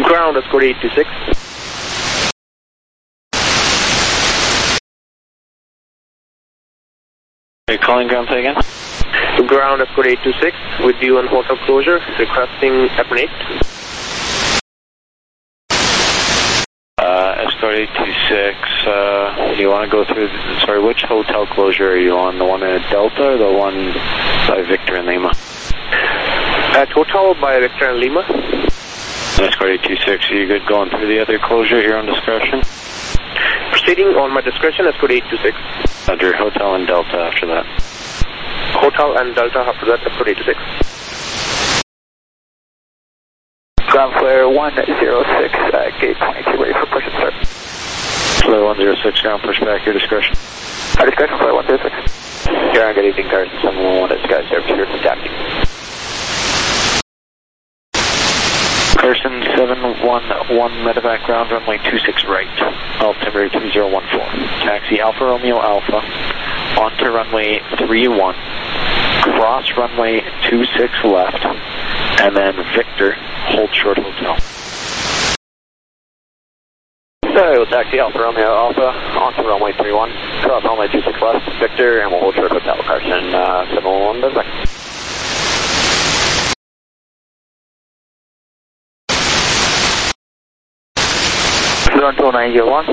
Ground, escort 826. Are you calling ground, say again? Ground, escort 826, with you on hotel closure, requesting F8. Escort 826, you want to go through, sorry, which hotel closure are you on? The one at Delta or the one by Victor and Lima? At hotel by Victor and Lima. Escort 826, are you good going through the other closure at your own discretion? Proceeding on my discretion, escort 826. Under hotel and Delta after that. Hotel and Delta after that, escort 826. Ground flare 106, gate 22, ready for push and start. Flare 106, ground push back, your discretion. Our discretion, flare 106. Here, good evening, Carson 711, it's Sky Service here from Taxi. Carson 711, medevac ground, runway 26 right, altimeter 2014. Taxi Alpha Romeo Alpha, onto runway 31, cross runway 26 left, and then Victor, hold short hotel. So, taxi Alpha Romeo Alpha, onto runway 31, cross runway 26 left, Victor, and we'll hold short hotel. Carson 711, medevac. Ground 2901.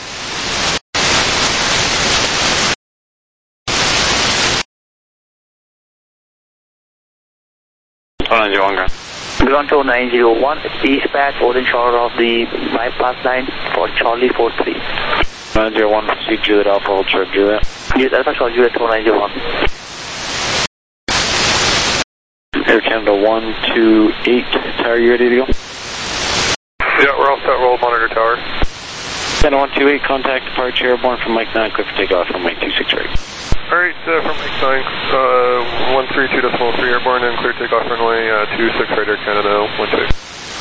Ground 2901, dispatch orange shore of the bypass line for Charlie 43. 901, proceed Juliet Alpha, hold short Juliet. Juliet Alpha, short Juliet 2901. Air Canada 128, tower, you ready to go? Yeah, we're all set, roll monitor tower. Canada 128, contact departure airborne from Mike 9, clear for takeoff from Mike 26 right. Alright, from Mike 9, 132.3 airborne and clear takeoff runway 26 right, Air Canada 128.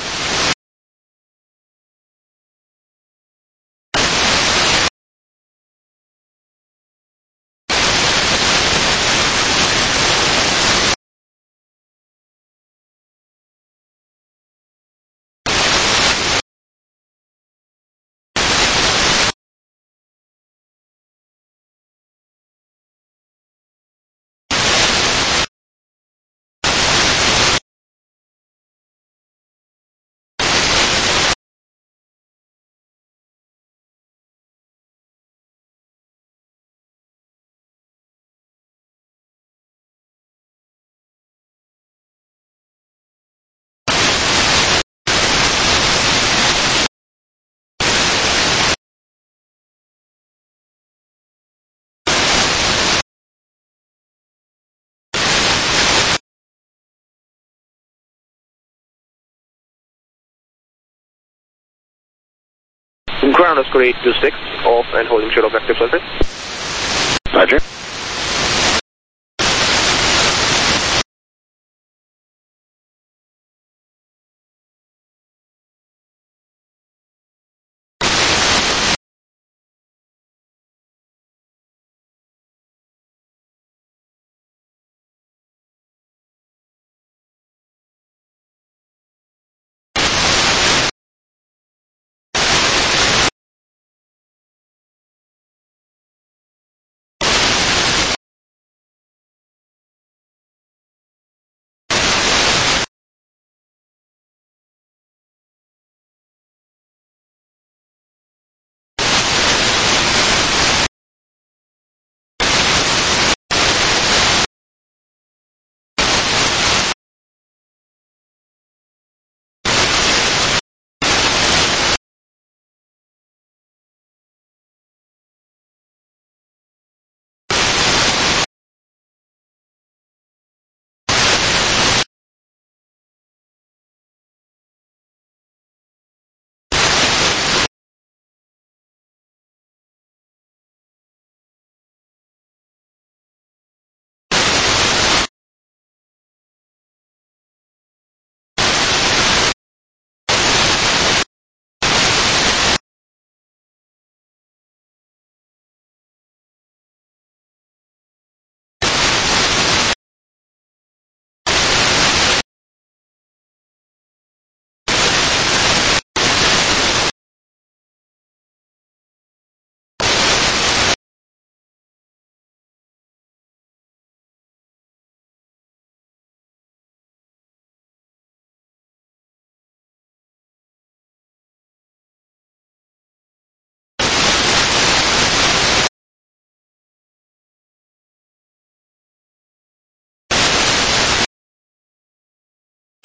Ground, escort 826, off and holding short objective surface. Roger.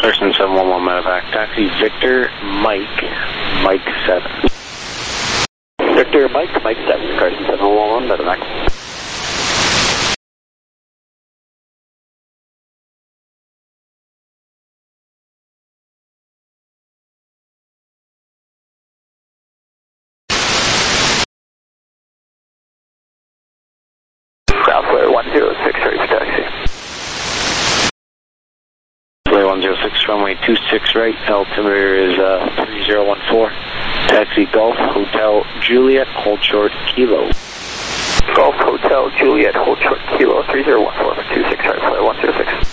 Carson 711 medevac. Taxi Victor Mike 7. Victor Mike 7, Carson 711 medevac. Ground flare 106 right for taxi. Flare 106, runway 26 right, altimeter is 3014. Taxi Golf Hotel Juliet, hold short, kilo. Golf Hotel Juliet, hold short, kilo 3014 for 26 right, flare 106.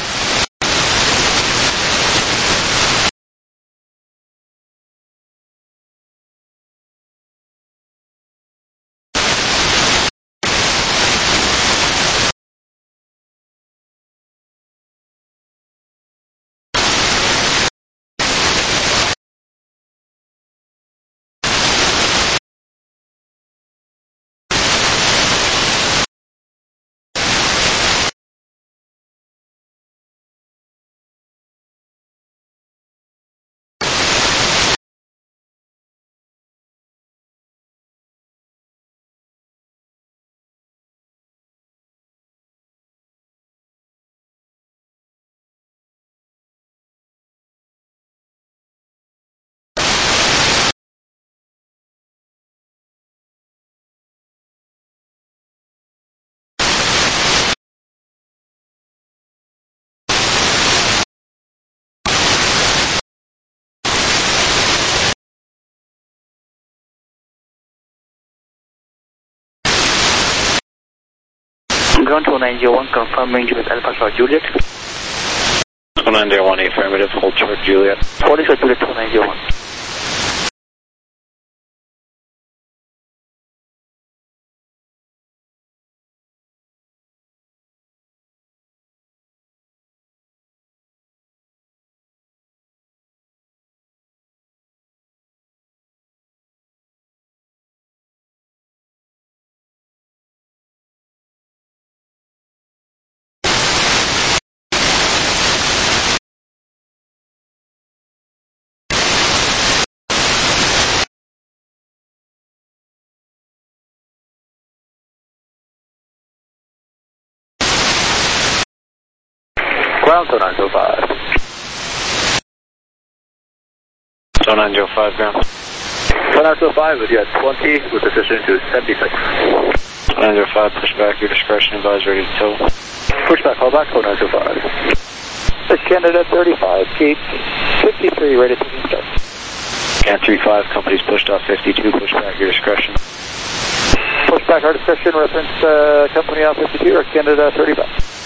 Ground 2901, confirming with Alpha Short Juliet. 2901 affirmative, hold short Juliet. 46 Juliet 2901. Ground 0905. 0905 ground. 0905 with you at 20 with position to 76. 0905, push back, your discretion, advise ready to tow. Pushback, call back, 0905. It's Canada 35, gate 53, ready to start. Can 35, company's pushed off 52, push back, your discretion. Pushback, our discretion, reference company off 52 or Canada 35.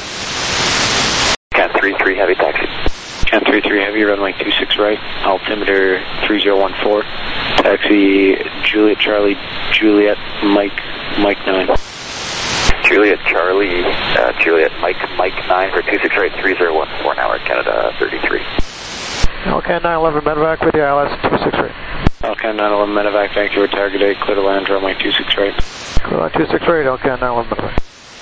Can 33 heavy taxi. Can 33 heavy, runway 26 right, altimeter 3014. Taxi Juliet Charlie Juliet Mike 9. Juliet Charlie Juliet Mike 9 for 26 right 3014 now at Canada 33. LCAN 911 medevac with the ILS 26 right. LCAN 911 medevac, Vancouver target 8, clear to land, runway 26 right. Clear line 26 right, LCAN 911 medevac.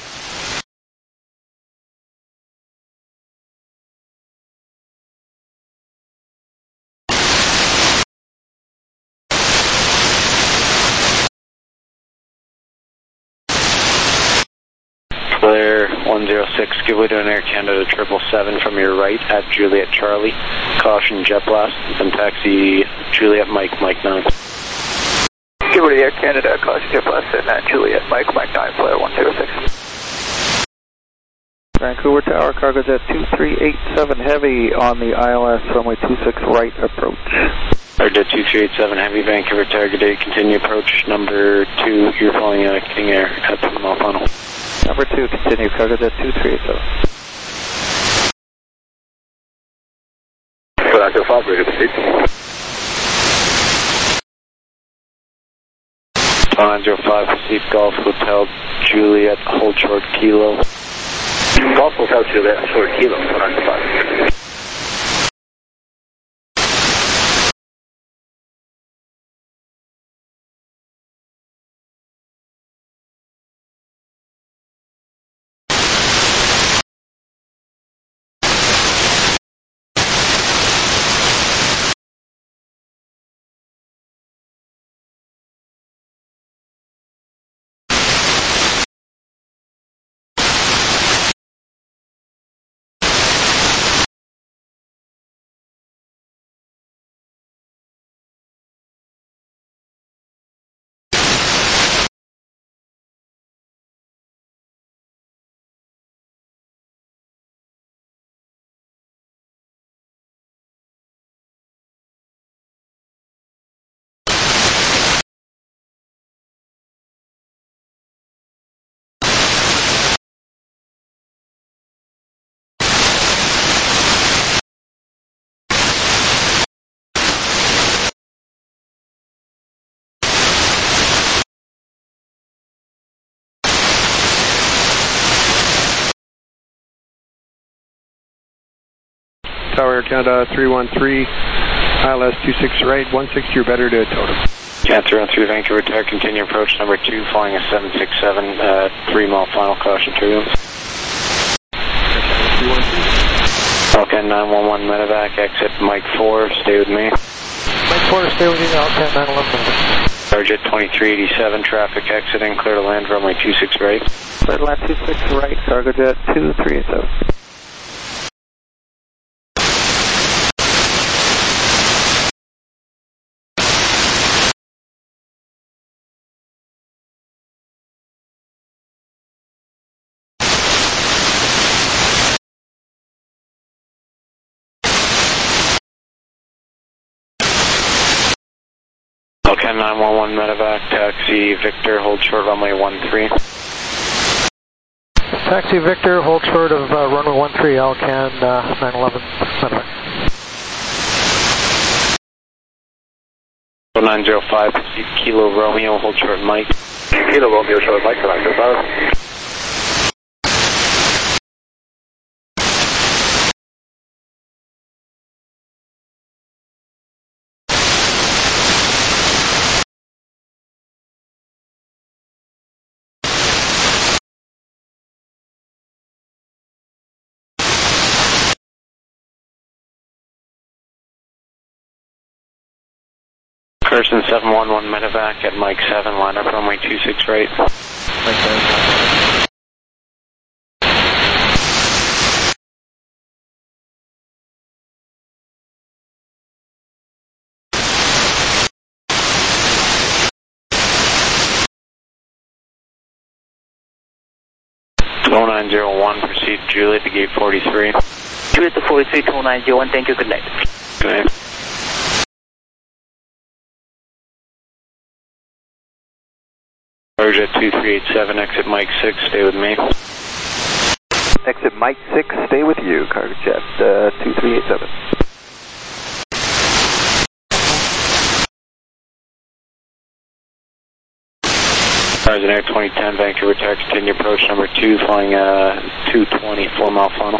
Clear 106, give way to an Air Canada 777 from your right at Juliet Charlie. Caution jet blast, then taxi Juliet Mike 9. Give way to Air Canada, caution jet blast, and Juliet Mike 9, flare 106. Vancouver Tower, cargo jet 2387 heavy on the ILS runway 26 right approach. Jet 2387 heavy, Vancouver target 8, continue approach. Number 2, you're following King Air at 3 mile final. Number 2, continue, cargo jet 2387. 905, ready to proceed. 905, proceed, Golf Hotel Juliet, hold short kilo. Golf Hotel Juliet, short kilo, 905. Tower Air Canada 313, ILS 26 right, 160 or better to totem. Cancer 3 Vancouver Tower, continue approach number 2, flying a 767, 3 mile final caution turbulence. Falcon 911 medevac, exit Mike 4, stay with me. Mike 4, stay with you, Falcon 911. Target 2387, traffic exiting, clear to land, runway 26 right. Clear to land 26 right, cargo jet 2387. Falcon 911 medevac, taxi Victor, hold short runway 13. Taxi Victor, hold short of runway 13, Alcan 911 medevac. 905, proceed Kilo Romeo, hold short Mike. Kilo Romeo, short Mike, connector 5. Person 711 medevac at Mike 7, line up runway 26 right. Mike 7. (0901), proceed Juliet to gate 43. Juliet to 43, 0901, thank you, good night. Good night. Cargojet 2387, exit Mike 6, stay with me. Exit Mike 6, stay with you, Cargojet 2387. Horizon Air 2010, Vancouver Tower, continue approach number 2, flying 220, 4 mile final.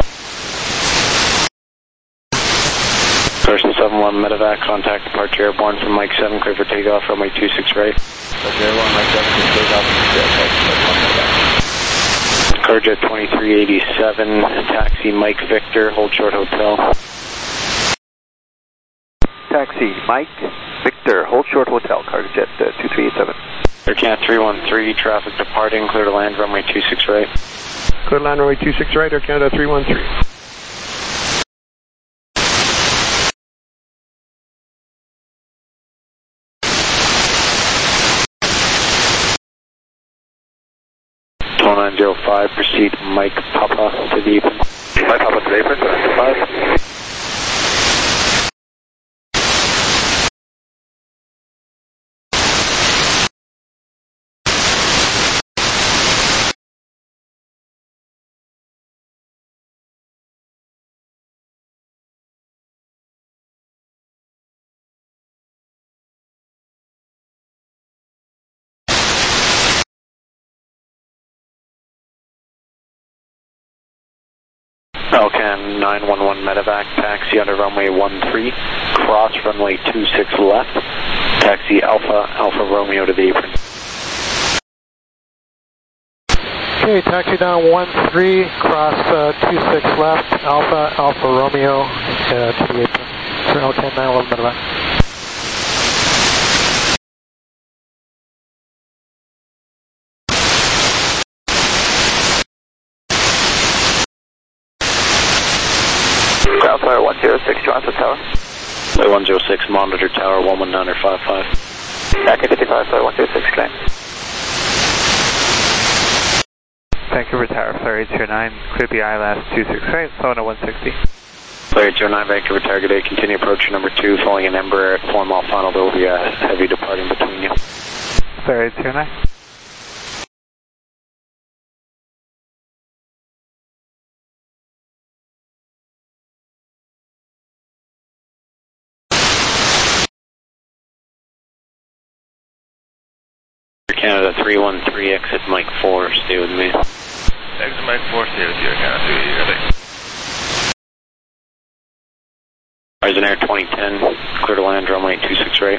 Person 711 medevac, contact departure airborne from Mike 7, clear for takeoff, runway 26 right. Departure airborne, Mike 7, clear for takeoff, Cargojet 2387, taxi Mike Victor, hold short hotel. Taxi Mike Victor, hold short hotel, Cargojet 2387. Air Canada 313, traffic departing, clear to land, runway 26 right. Clear to land, runway 26 right, Air Canada 313. (0905), proceed Mike Papa to the apron. Mike Papa to the apron, 5. Falcon 911 medevac, taxi under runway 13, cross runway 26 left, taxi Alpha Romeo to the apron. Okay, taxi down 13, cross 26 left, Alpha Romeo to the apron. Falcon 911 medevac. Ground Fire 106, Johnson Tower. 106, monitor tower 119.55. Back at 55, Flight 106, claim. Vancouver Tower, Flyer 809, clear the ILS 26 right, phone at 160. Flyer 809, Vancouver Tower, good day, continue approach number 2, following an Embraer at 4 mile final, there will be a heavy departing between you. Flyer 809. Canada 313, exit Mike 4, stay with me. Exit Mike 4, stay with you, Canada 313. Horizon Air 2010, clear to land, runway 26 right.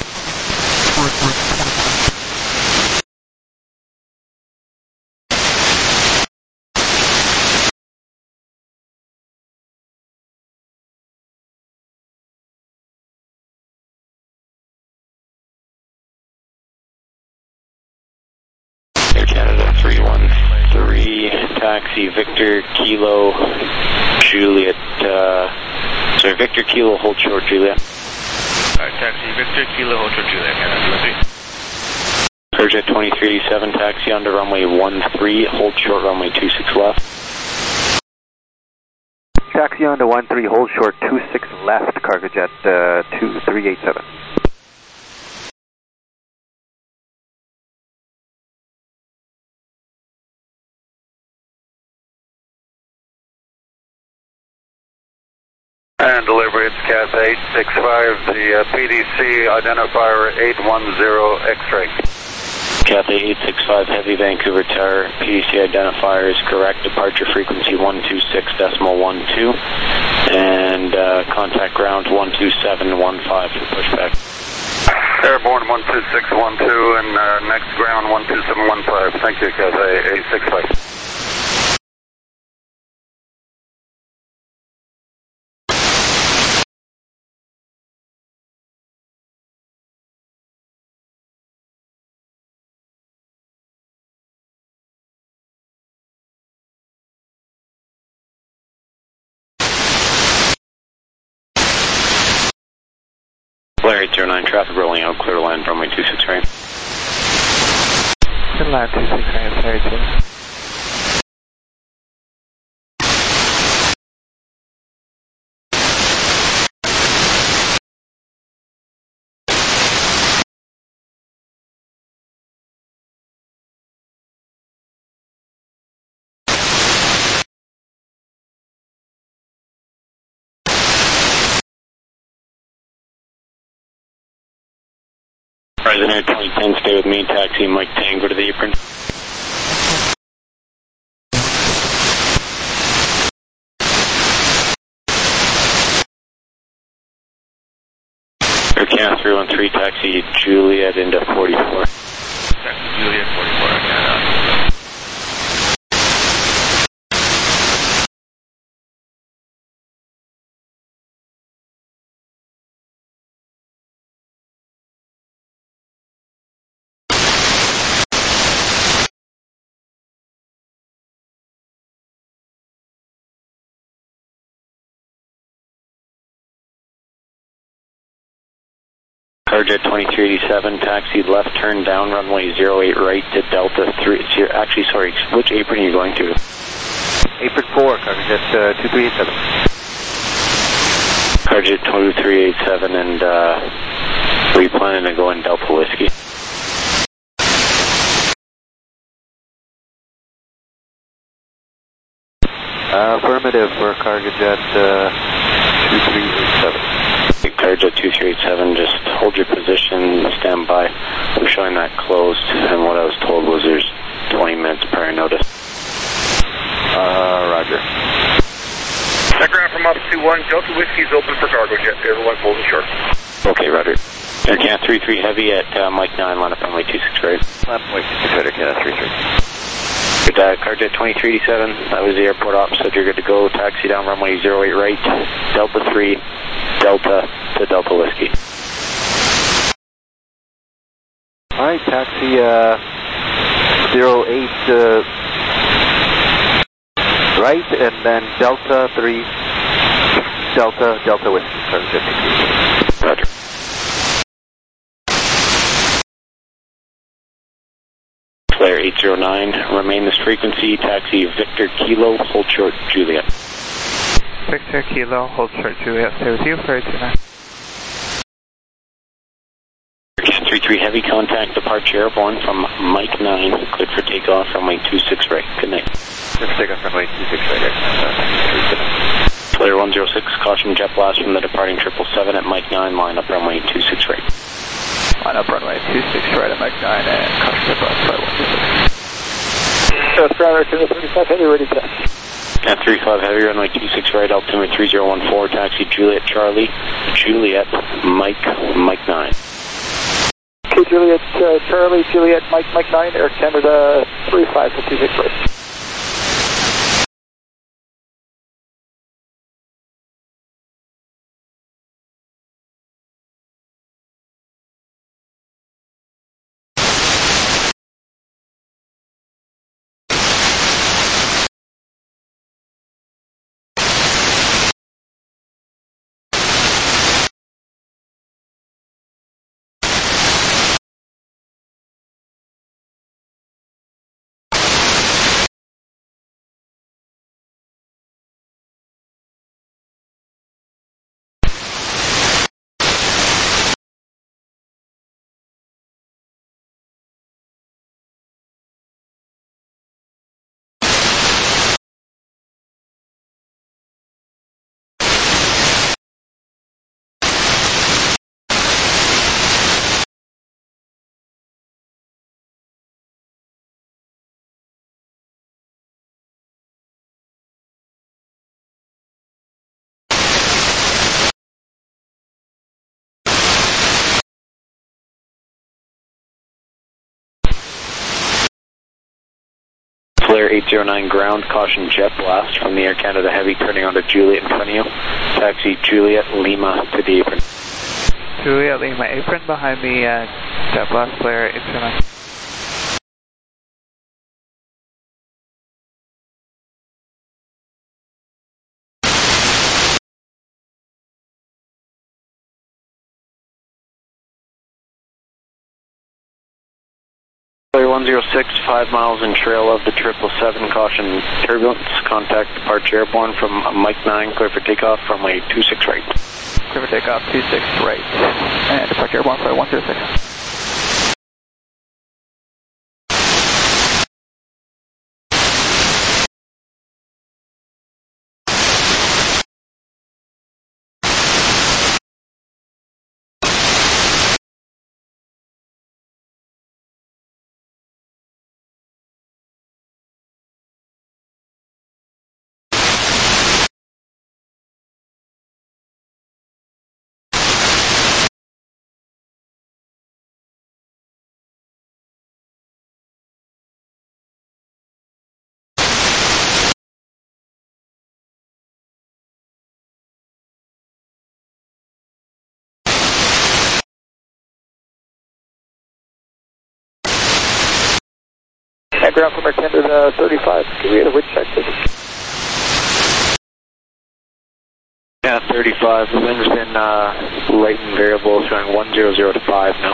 Air Canada 313, taxi Victor Kilo Juliet, Victor Kilo, hold short Juliet. Alright, taxi Victor Kilo, hold short Juliet, Canada 3. Courage 2387, taxi onto runway 13, hold short runway 26 left. Taxi onto 13, hold short 26 left, Cargojet 2387. And delivery, it's CAT 865, the PDC identifier 810 X-ray. CAT 865, Heavy Vancouver Tower, PDC identifier is correct, departure frequency 126.12, and contact ground 12715 for pushback. Airborne 12612 and next ground 12715. Thank you, CAT 865. Flare 809, traffic rolling out, clear to land, runway 26 right. Clear to land 26 right, Flare 809. Horizon Air 2010, stay with me, taxi Mike Tango to the apron. Air Canada 313, taxi Juliet into 44. Taxi Juliet 44, Canada. Cargojet 2387, taxi left turn down runway 08 right to Delta 3. Actually, sorry, which apron are you going to? Apron 4, Cargojet 2387. Cargojet 2387, and were you planning to go in Delta Whiskey? Affirmative for Cargojet 2387. Cargojet 2387, just hold your position, stand by. We're showing that closed, and what I was told was there's 20 minutes prior notice. Roger. Background from Office 21, Delta Whiskey is open for Cargojet. Everyone holding short. Okay, Roger. Air Canada 33 Heavy at Mike 9, line up runway 26 right. Line up runway 26 right, Air Canada 33. Cargojet 2387, that was the airport op, said you're good to go. Taxi down runway 08 right, Delta 3, Delta to Delta Whiskey. Alright, taxi 08 right, and then Delta 3, Delta Whiskey. Roger. Flare 809, remain this frequency, taxi Victor Kilo, hold short Juliet. Victor Kilo, hold short Juliet, stay with you, Flare 809. 33 Heavy, contact departure airborne from Mike 9, cleared for takeoff, runway 26 right. Good night. Cleared for takeoff, runway 26 right. Flare 106, caution jet blast from the departing 777 at Mike 9, line up runway 26 right. Line up runway 26 right at Mike 9 and caution jet blast, flight 126. Ground Air 35 Heavy, ready to test. At 35 heavy, runway 26 right, altimeter 3014, taxi Juliet Charlie, Juliet Mike 9. Okay, Juliet Charlie, Juliet Mike 9, Air Canada 35 for 26 right. Flare 809 ground, caution jet blast from the Air Canada Heavy turning onto Juliet in front of you. Taxi Juliet Lima to the apron. Juliet Lima apron behind the jet blast Flare 809. Flare 106, 5 miles in trail of the 777, caution turbulence, contact departure airborne from Mike 9, clear for takeoff, runway 26 right. Clear for takeoff, 26 right, and departure airborne for 106. Ground from Air Canada 35. Can we get a wind check, please? Yeah, 35. The wind's been light and variable, showing 100 to 5 now.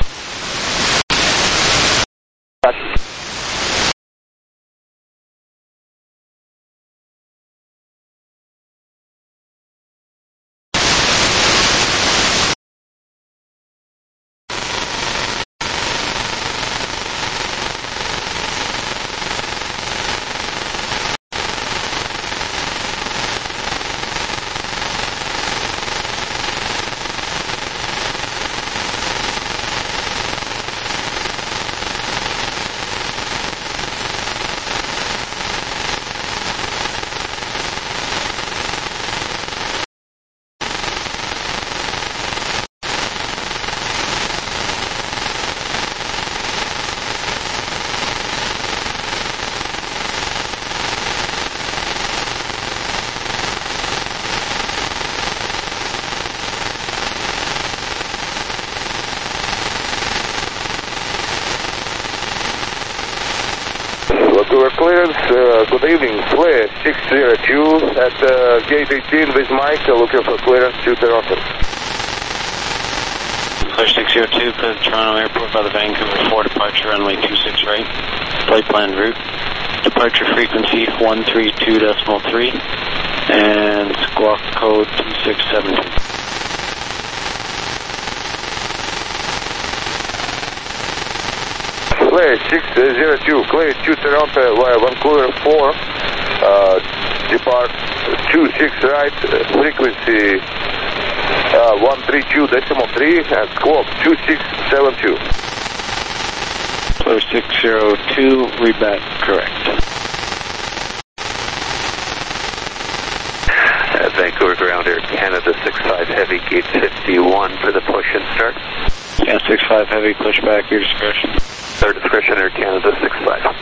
Clearance, good evening, Flare 602 at gate 18 with Mike, looking for clearance to Toronto. Flare 602, clear the Toronto Airport by the Vancouver 4 departure, runway 26 right. Flight plan route, departure frequency 132.3, and squawk code 2672. Flare 602, clear to Toronto via Vancouver 4, depart 26 right, frequency 132.3, and squawk 2672. Flare 602, read that correct. Vancouver ground, Air Canada 65 Heavy, gate 51 for the push and start. Yeah, 65 Heavy, push back, your discretion. Third discretion, Air Canada 65.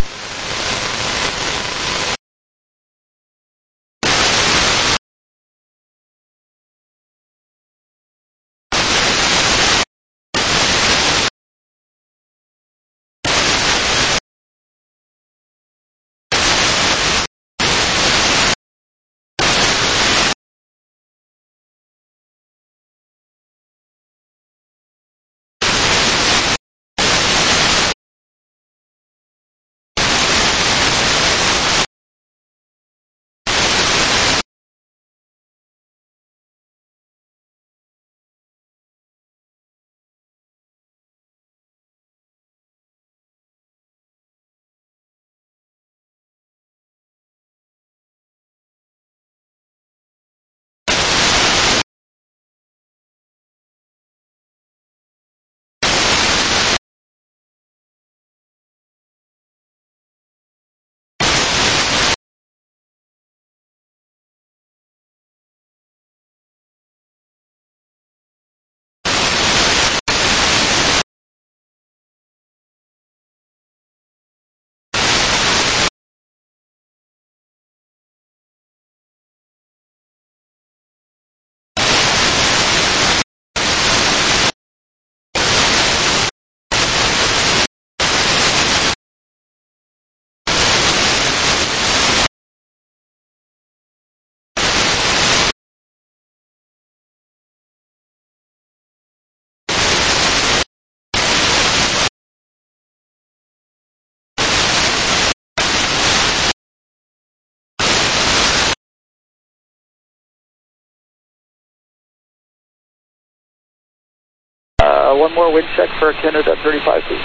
One more wind check for Canada 35 feet.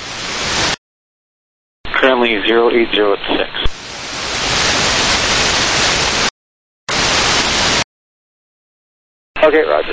Currently 080 at 6. Okay, roger.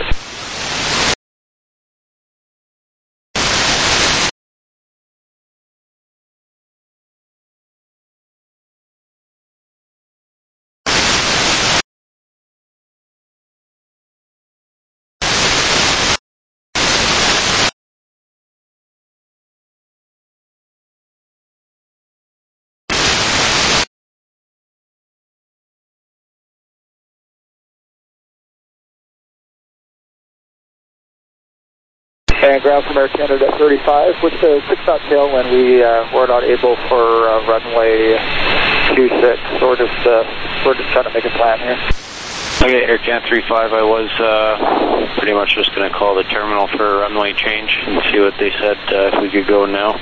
And ground from Air Canada 35 with the 6-knot tailwind, we were not able for runway 26. So we're just trying to make a plan here. Okay, Air Can 35, I was pretty much just going to call the terminal for a runway change and see what they said if we could go now.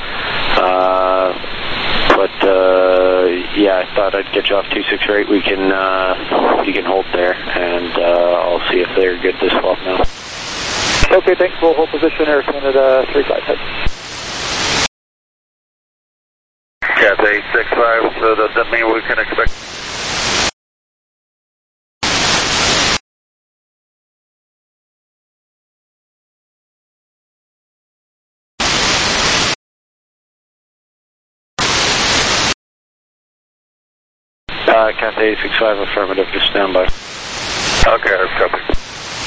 Yeah, I thought I'd get you off 268. You can hold there, and I'll see if they're good to swap now. Okay, thanks. We'll hold position, Air Canada 35. Cathay 65, so does that mean we can expect... Cathay 65, affirmative, just stand by. Okay, I've copied.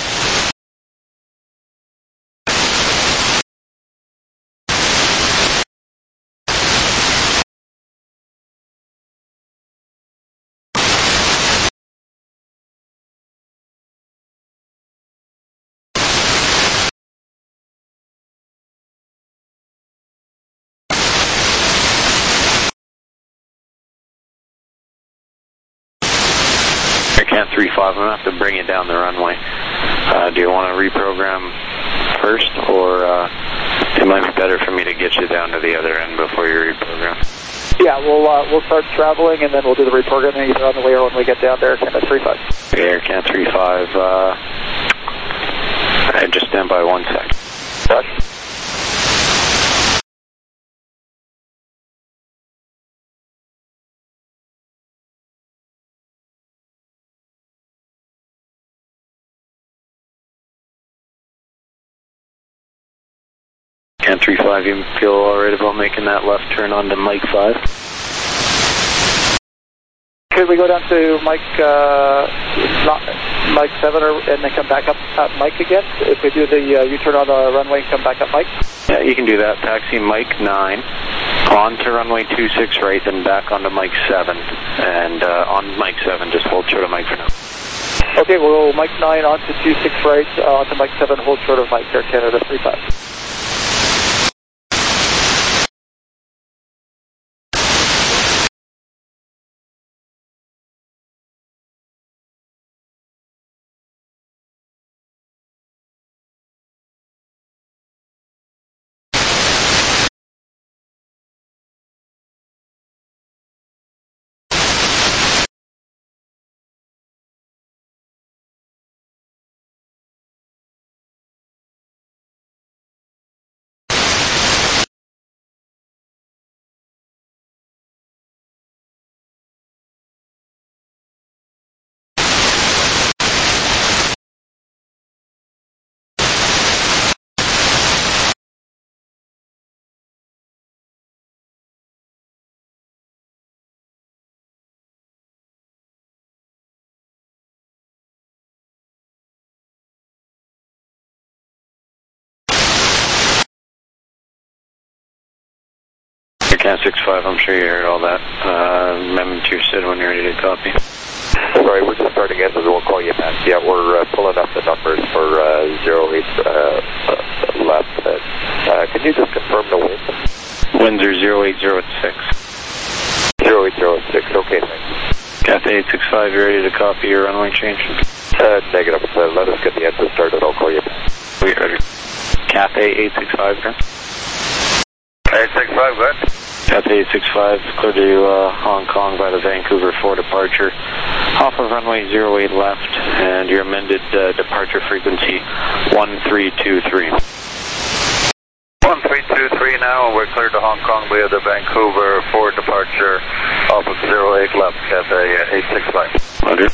Can 35, I'm going to have to bring it down the runway. Do you want to reprogram first, or it might be better for me to get you down to the other end before you reprogram? Yeah, we'll start traveling, and then we'll do the reprogramming either on the way or when we get down there, Air Canada 35. Okay, Air Can 35, and just stand by 1 sec. Roger. Can 35, you feel alright about making that left turn onto Mike 5? Could we go down to Mike 7 and then come back up at Mike again? If we do the U-turn on the runway and come back up Mike? Yeah, you can do that. Taxi Mike 9, on to runway 26 right, then back onto Mike 7. And on Mike 7, just hold short of Mike for now. Okay, we'll go Mike 9 on to 26 right, on to Mike 7, hold short of Mike, Air Canada 35. Cat 65, I'm sure you heard all that. Remember to your SID when you're ready to copy. Sorry, we're just starting engines. We'll call you back. Yeah, we're pulling up the numbers for 08 left. Can you just confirm the wind? Winds are 0806. 0806, okay, thanks. Cathay 865, you ready to copy your runway change? Negative. Let us get the engine started. I'll call you back. We ready. Cathay 865, okay? 865, good. Cathay 865, clear to Hong Kong by the Vancouver 4 departure. Off of runway 08 left, and your amended departure frequency 1323. 1323 now, and we're cleared to Hong Kong via the Vancouver 4 departure off of 08 left, Cathay 865. Roger.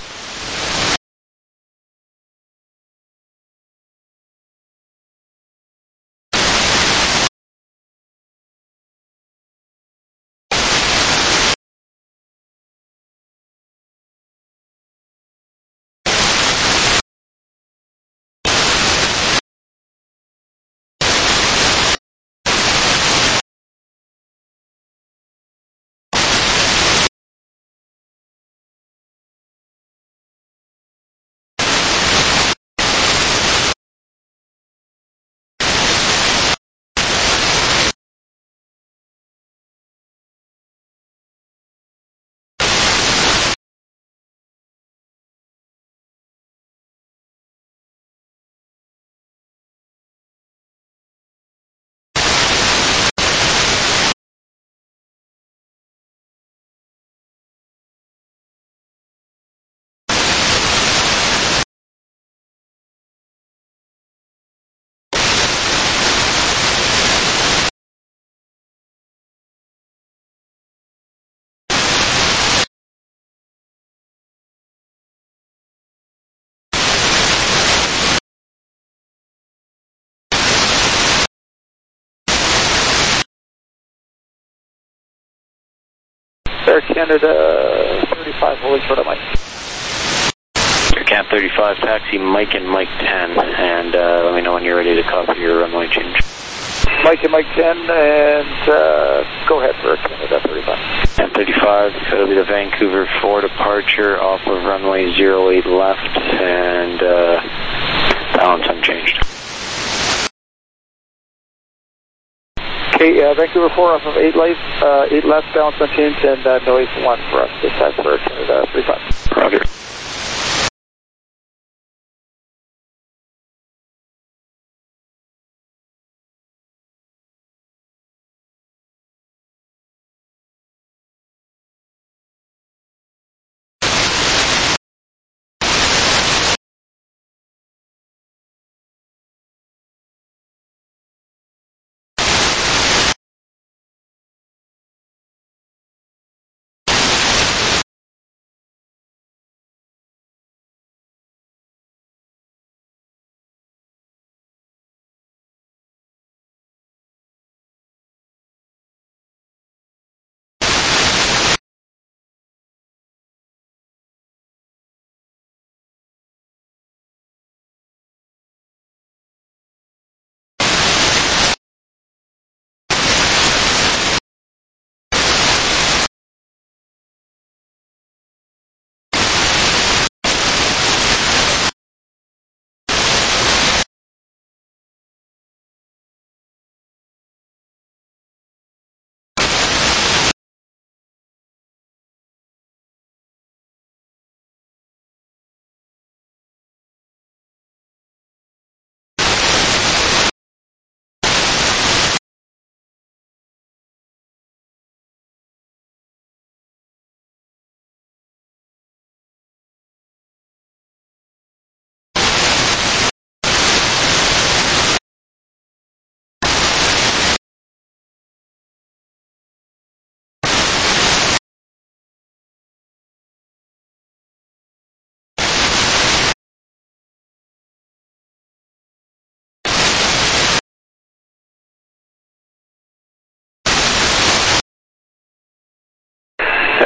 Air Canada 35, holding short of Mike. Air Cat 35, taxi Mike and Mike 10, and let me know when you're ready to copy your runway change. Mike and Mike 10, and go ahead for Air Canada 35. Cat 35, so it'll be the Vancouver 4 departure off of runway 08 left, and balance unchanged. Okay, Vancouver 4 off of 8 left, balance unchanged, and noise 1 for us this time for Canada 35. Roger.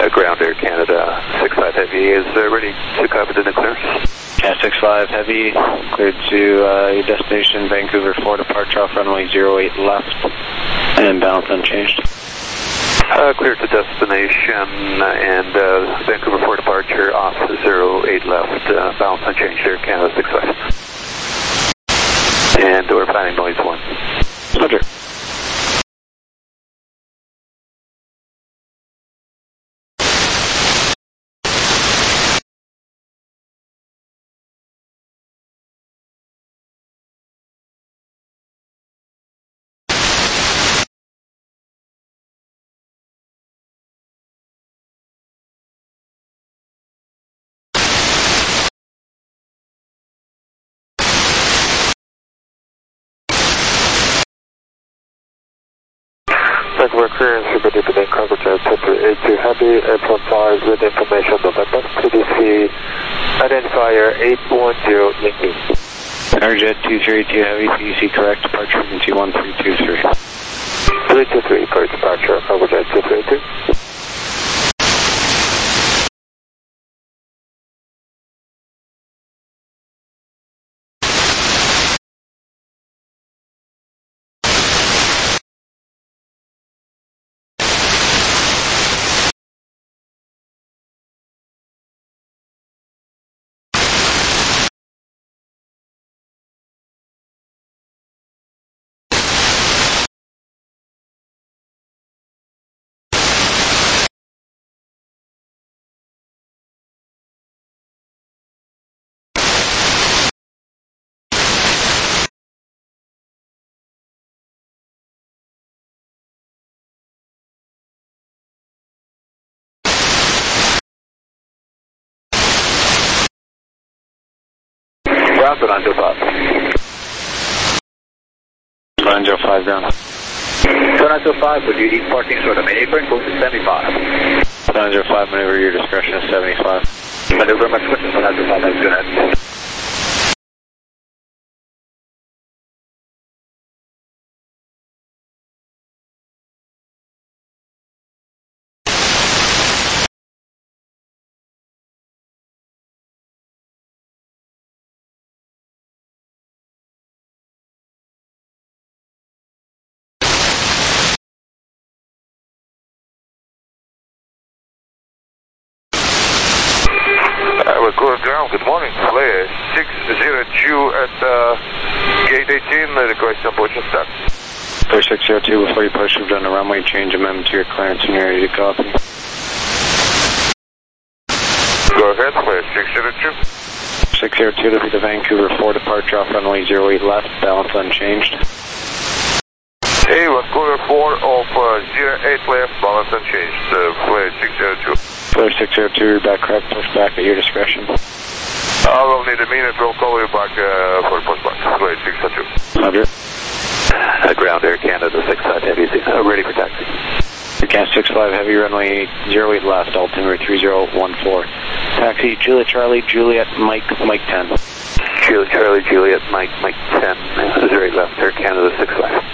Ground Air Canada 65 Heavy is ready to cover the clearance. Cat 65 Heavy, cleared to your destination, Vancouver 4, departure off runway 08 left, and balance unchanged. Cleared to destination, and Vancouver 4 departure off 08 left, balance unchanged, Air Canada 65. And we're planning noise 1. Roger. We're clearance for the main coverage at 2382 Heavy, Airport 5 with information November, CDC, identifier 810 Yankee. Airjet 2382 Heavy, CDC correct, departure frequency 13223. 323 for departure, coverage at 2382. Ground, but on 05. 905 ground. 905, would you need parking sort of maneuver and go to 75? 905, maneuver your discretion is 75. Maneuver my switches 905, that's good. Good ground, good morning. Flare 602 at gate 18, request approaching start. Clear 602, before you push, we've done a runway change amendment to your clearance and you're ready to copy. Go ahead, Flare 602. 602 to be the Vancouver 4 departure off runway 08 left, balance unchanged. Hey, Vancouver 4 of 08 left, balance unchanged. Flare 602. Flare 602, you're back correct, push back at your discretion. I will need a minute, we'll call you back for pushback. Flare 602. Roger. Ground Air Canada 65 Heavy, ready for taxi. Cat 65 Heavy, runway 08 left, altimeter 3014. Taxi, Juliet Charlie, Juliet Mike 10. Juliet Charlie, Juliet Mike 10, 08 left, Air Canada 65.